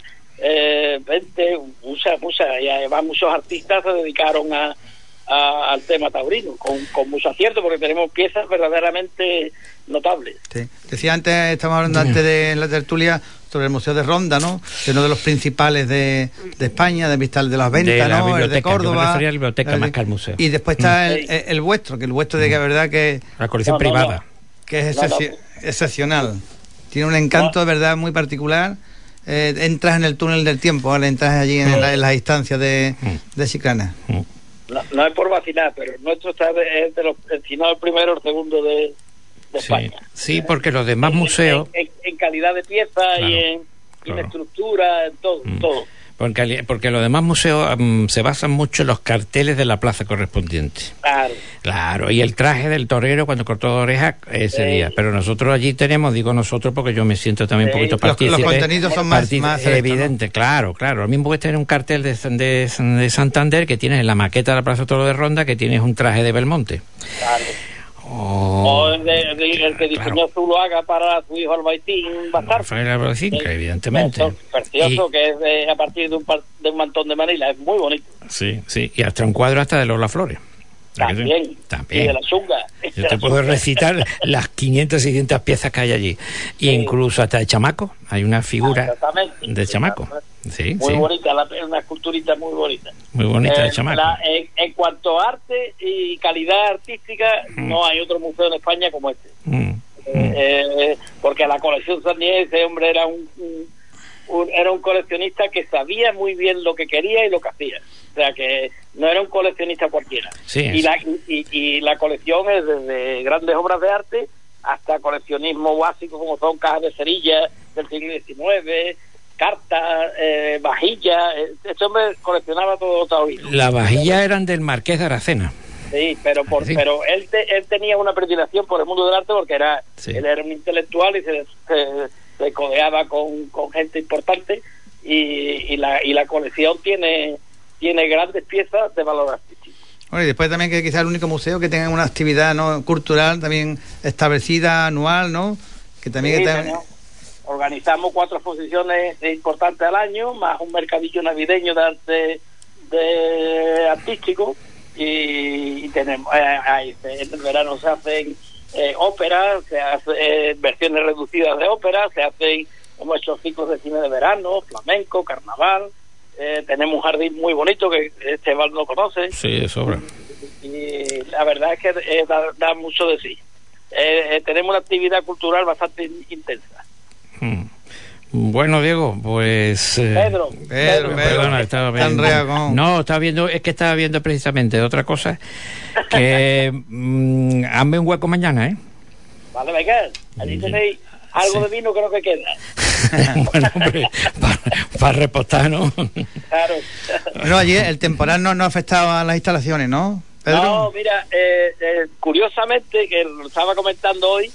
20, mucha, y además muchos artistas se dedicaron al tema taurino, con mucho acierto, porque tenemos piezas verdaderamente notables. Sí. Decía antes, estábamos hablando antes de la tertulia sobre el Museo de Ronda, ¿no? Que es uno de los principales de España, de Vistal de las Ventas, ¿no? El de Córdoba. Yo me refería a la biblioteca más que al museo. Y después está el vuestro, que el vuestro de que verdad que... La colección privada. Que es excepcional. Tiene un encanto de verdad muy particular. Entras en el túnel del tiempo, ¿vale? Entras allí en las instancias de Chiclana. No es por vacilar, pero el nuestro está si no el primero o el segundo de España. Sí, porque los demás museos... En calidad de pieza, claro, y en estructura, en todo. Porque los demás museos se basan mucho en los carteles de la plaza correspondiente. Claro, y el traje del torero cuando cortó la oreja ese día. Pero nosotros allí tenemos, digo nosotros porque yo me siento también un poquito partícipe. Los contenidos son más evidentes, ¿no? Claro. Lo mismo puedes tener un cartel de Santander que tienes en la maqueta de la Plaza Toro de Ronda, que tienes un traje de Belmonte. Claro. O el que diseñó Zuluaga para su hijo Albaicín Bazar. Evidentemente. Precioso, que es a partir de un mantón de Manila, es muy bonito. Sí, y hasta un cuadro hasta de Lola Flores. También. Y de la Zunga. Yo te puedo recitar las 500, 600 piezas que hay allí. Y incluso hasta de Chamaco. Hay una figura de Chamaco. Sí, muy bonita, una esculturita muy bonita. Muy bonita de Chamaco. En cuanto a arte y calidad artística, no hay otro museo en España como este. Porque la colección Sagnier, ese hombre era era un coleccionista que sabía muy bien lo que quería y lo que hacía. O sea que no era un coleccionista cualquiera. Sí, y la colección es desde grandes obras de arte hasta coleccionismo básico como son cajas de cerillas del siglo XIX, cartas, vajillas. Este hombre coleccionaba todo taurino. Las vajillas eran del Marqués de Aracena. Sí, pero pero él tenía una predilección por el mundo del arte porque él era un intelectual y se codeaba con gente importante y la colección tiene grandes piezas de valor artístico. Bueno, y después también que quizás el único museo que tenga una actividad, ¿no?, cultural también establecida anual, ¿no? Que también organizamos 4 exposiciones importantes al año, más un mercadillo navideño de arte artístico, y tenemos en el verano se hacen óperas, se hacen versiones reducidas de óperas, se hacen nuestros ciclos de cine de verano, flamenco, carnaval. Tenemos un jardín muy bonito que Esteban no conoce. Sí, de sobra. Y la verdad es que da mucho de sí. Tenemos una actividad cultural bastante intensa. Bueno, Diego, pues... Pedro, perdona, estaba viendo... estaba viendo precisamente otra cosa, que hazme un hueco mañana, ¿eh? Vale, venga, allí tenéis algo de vino, creo que queda. Bueno, hombre, para repostar, ¿no? Claro. Bueno, allí el temporal no ha afectado a las instalaciones, ¿no, Pedro? No, mira, curiosamente, que lo estaba comentando hoy,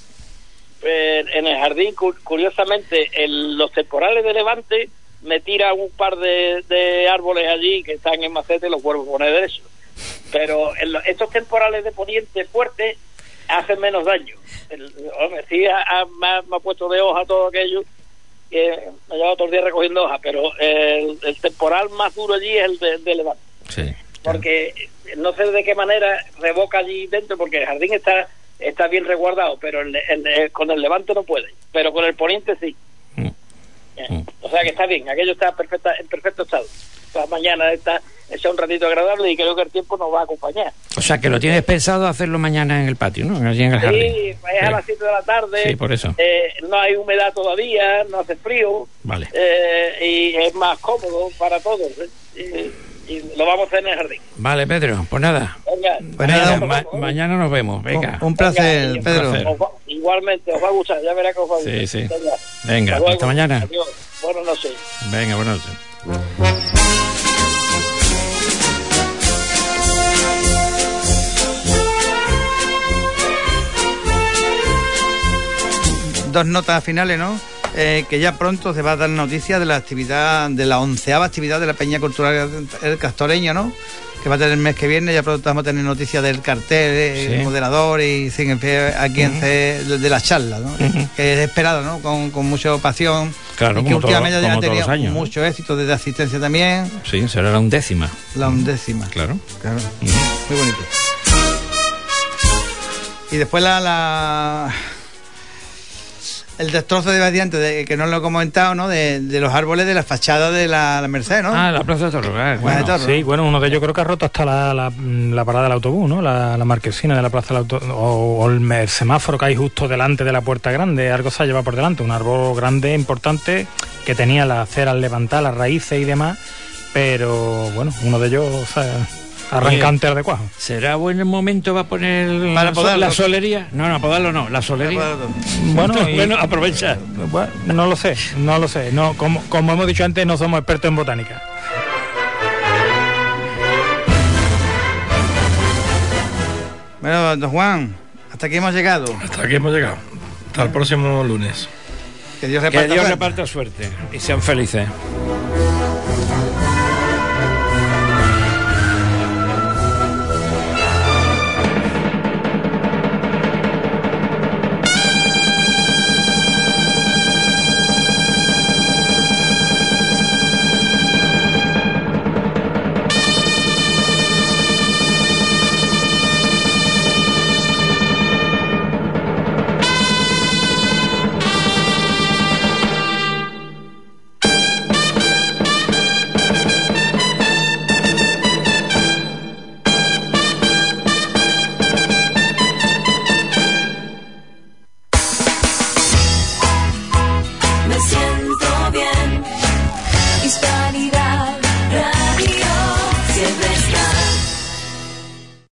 en el jardín, curiosamente, los temporales de Levante me tiran un par de árboles allí que están en macete y los vuelvo a poner derecho. Pero estos temporales de poniente fuerte hacen menos daño. Sí, me ha puesto de hoja todo aquello, que me he llevado todo el día recogiendo hojas, pero el temporal más duro allí es el de Levante. Sí. Porque no sé de qué manera revoca allí dentro, porque el jardín está bien resguardado, pero con el Levante no puede, pero con el poniente sí. O sea que está bien, aquello está en perfecto estado. Mañana está un ratito agradable y creo que el tiempo nos va a acompañar. O sea que lo tienes pensado hacerlo mañana en el patio, ¿no? Allí en el jardín. Sí, es a las 7 de la tarde. Sí, por eso. No hay humedad todavía, no hace frío. Vale. Y es más cómodo para todos. Y lo vamos a hacer en el jardín. Vale, Pedro, pues nada. Venga, mañana nos vemos. Venga. Un placer, venga, Pedro. Un placer. Igualmente, os va a gustar, ya verá que os va a gustar. Sí. Venga, hasta mañana. Adiós. Buenas noches. Venga, buenas noches. Dos notas finales, ¿no? Que ya pronto se va a dar noticia de la actividad, de la 11ª actividad de la Peña Cultural El Castoreño, ¿no? Que va a tener el mes que viene. Ya pronto vamos a tener noticias del cartel, el moderador y aquí de la charla, ¿no? Que es esperado, ¿no? Con mucha pasión. Claro, y que últimamente ya ha tenido mucho éxito desde asistencia también. Sí, será la 11ª. La 11ª. Claro. Muy bonito. Y después el destrozo de Badiante, que no lo he comentado, ¿no? De los árboles de la fachada de la Merced, ¿no? La Plaza de Toros. Bueno, uno de ellos creo que ha roto hasta la parada del autobús, ¿no? La marquesina de la Plaza del Autobús, o el semáforo que hay justo delante de la Puerta Grande. Algo se ha llevado por delante, un árbol grande, importante, que tenía las ceras levantadas, las raíces y demás, pero bueno, uno de ellos... arrancante adecuado. ¿Será buen momento va a poner la solería? No, podarlo no, la solería. Bueno, aprovecha. Bueno, no lo sé. No, como hemos dicho antes, no somos expertos en botánica. Bueno, don Juan, hasta aquí hemos llegado. Hasta el próximo lunes. Que Dios reparta suerte y sean felices.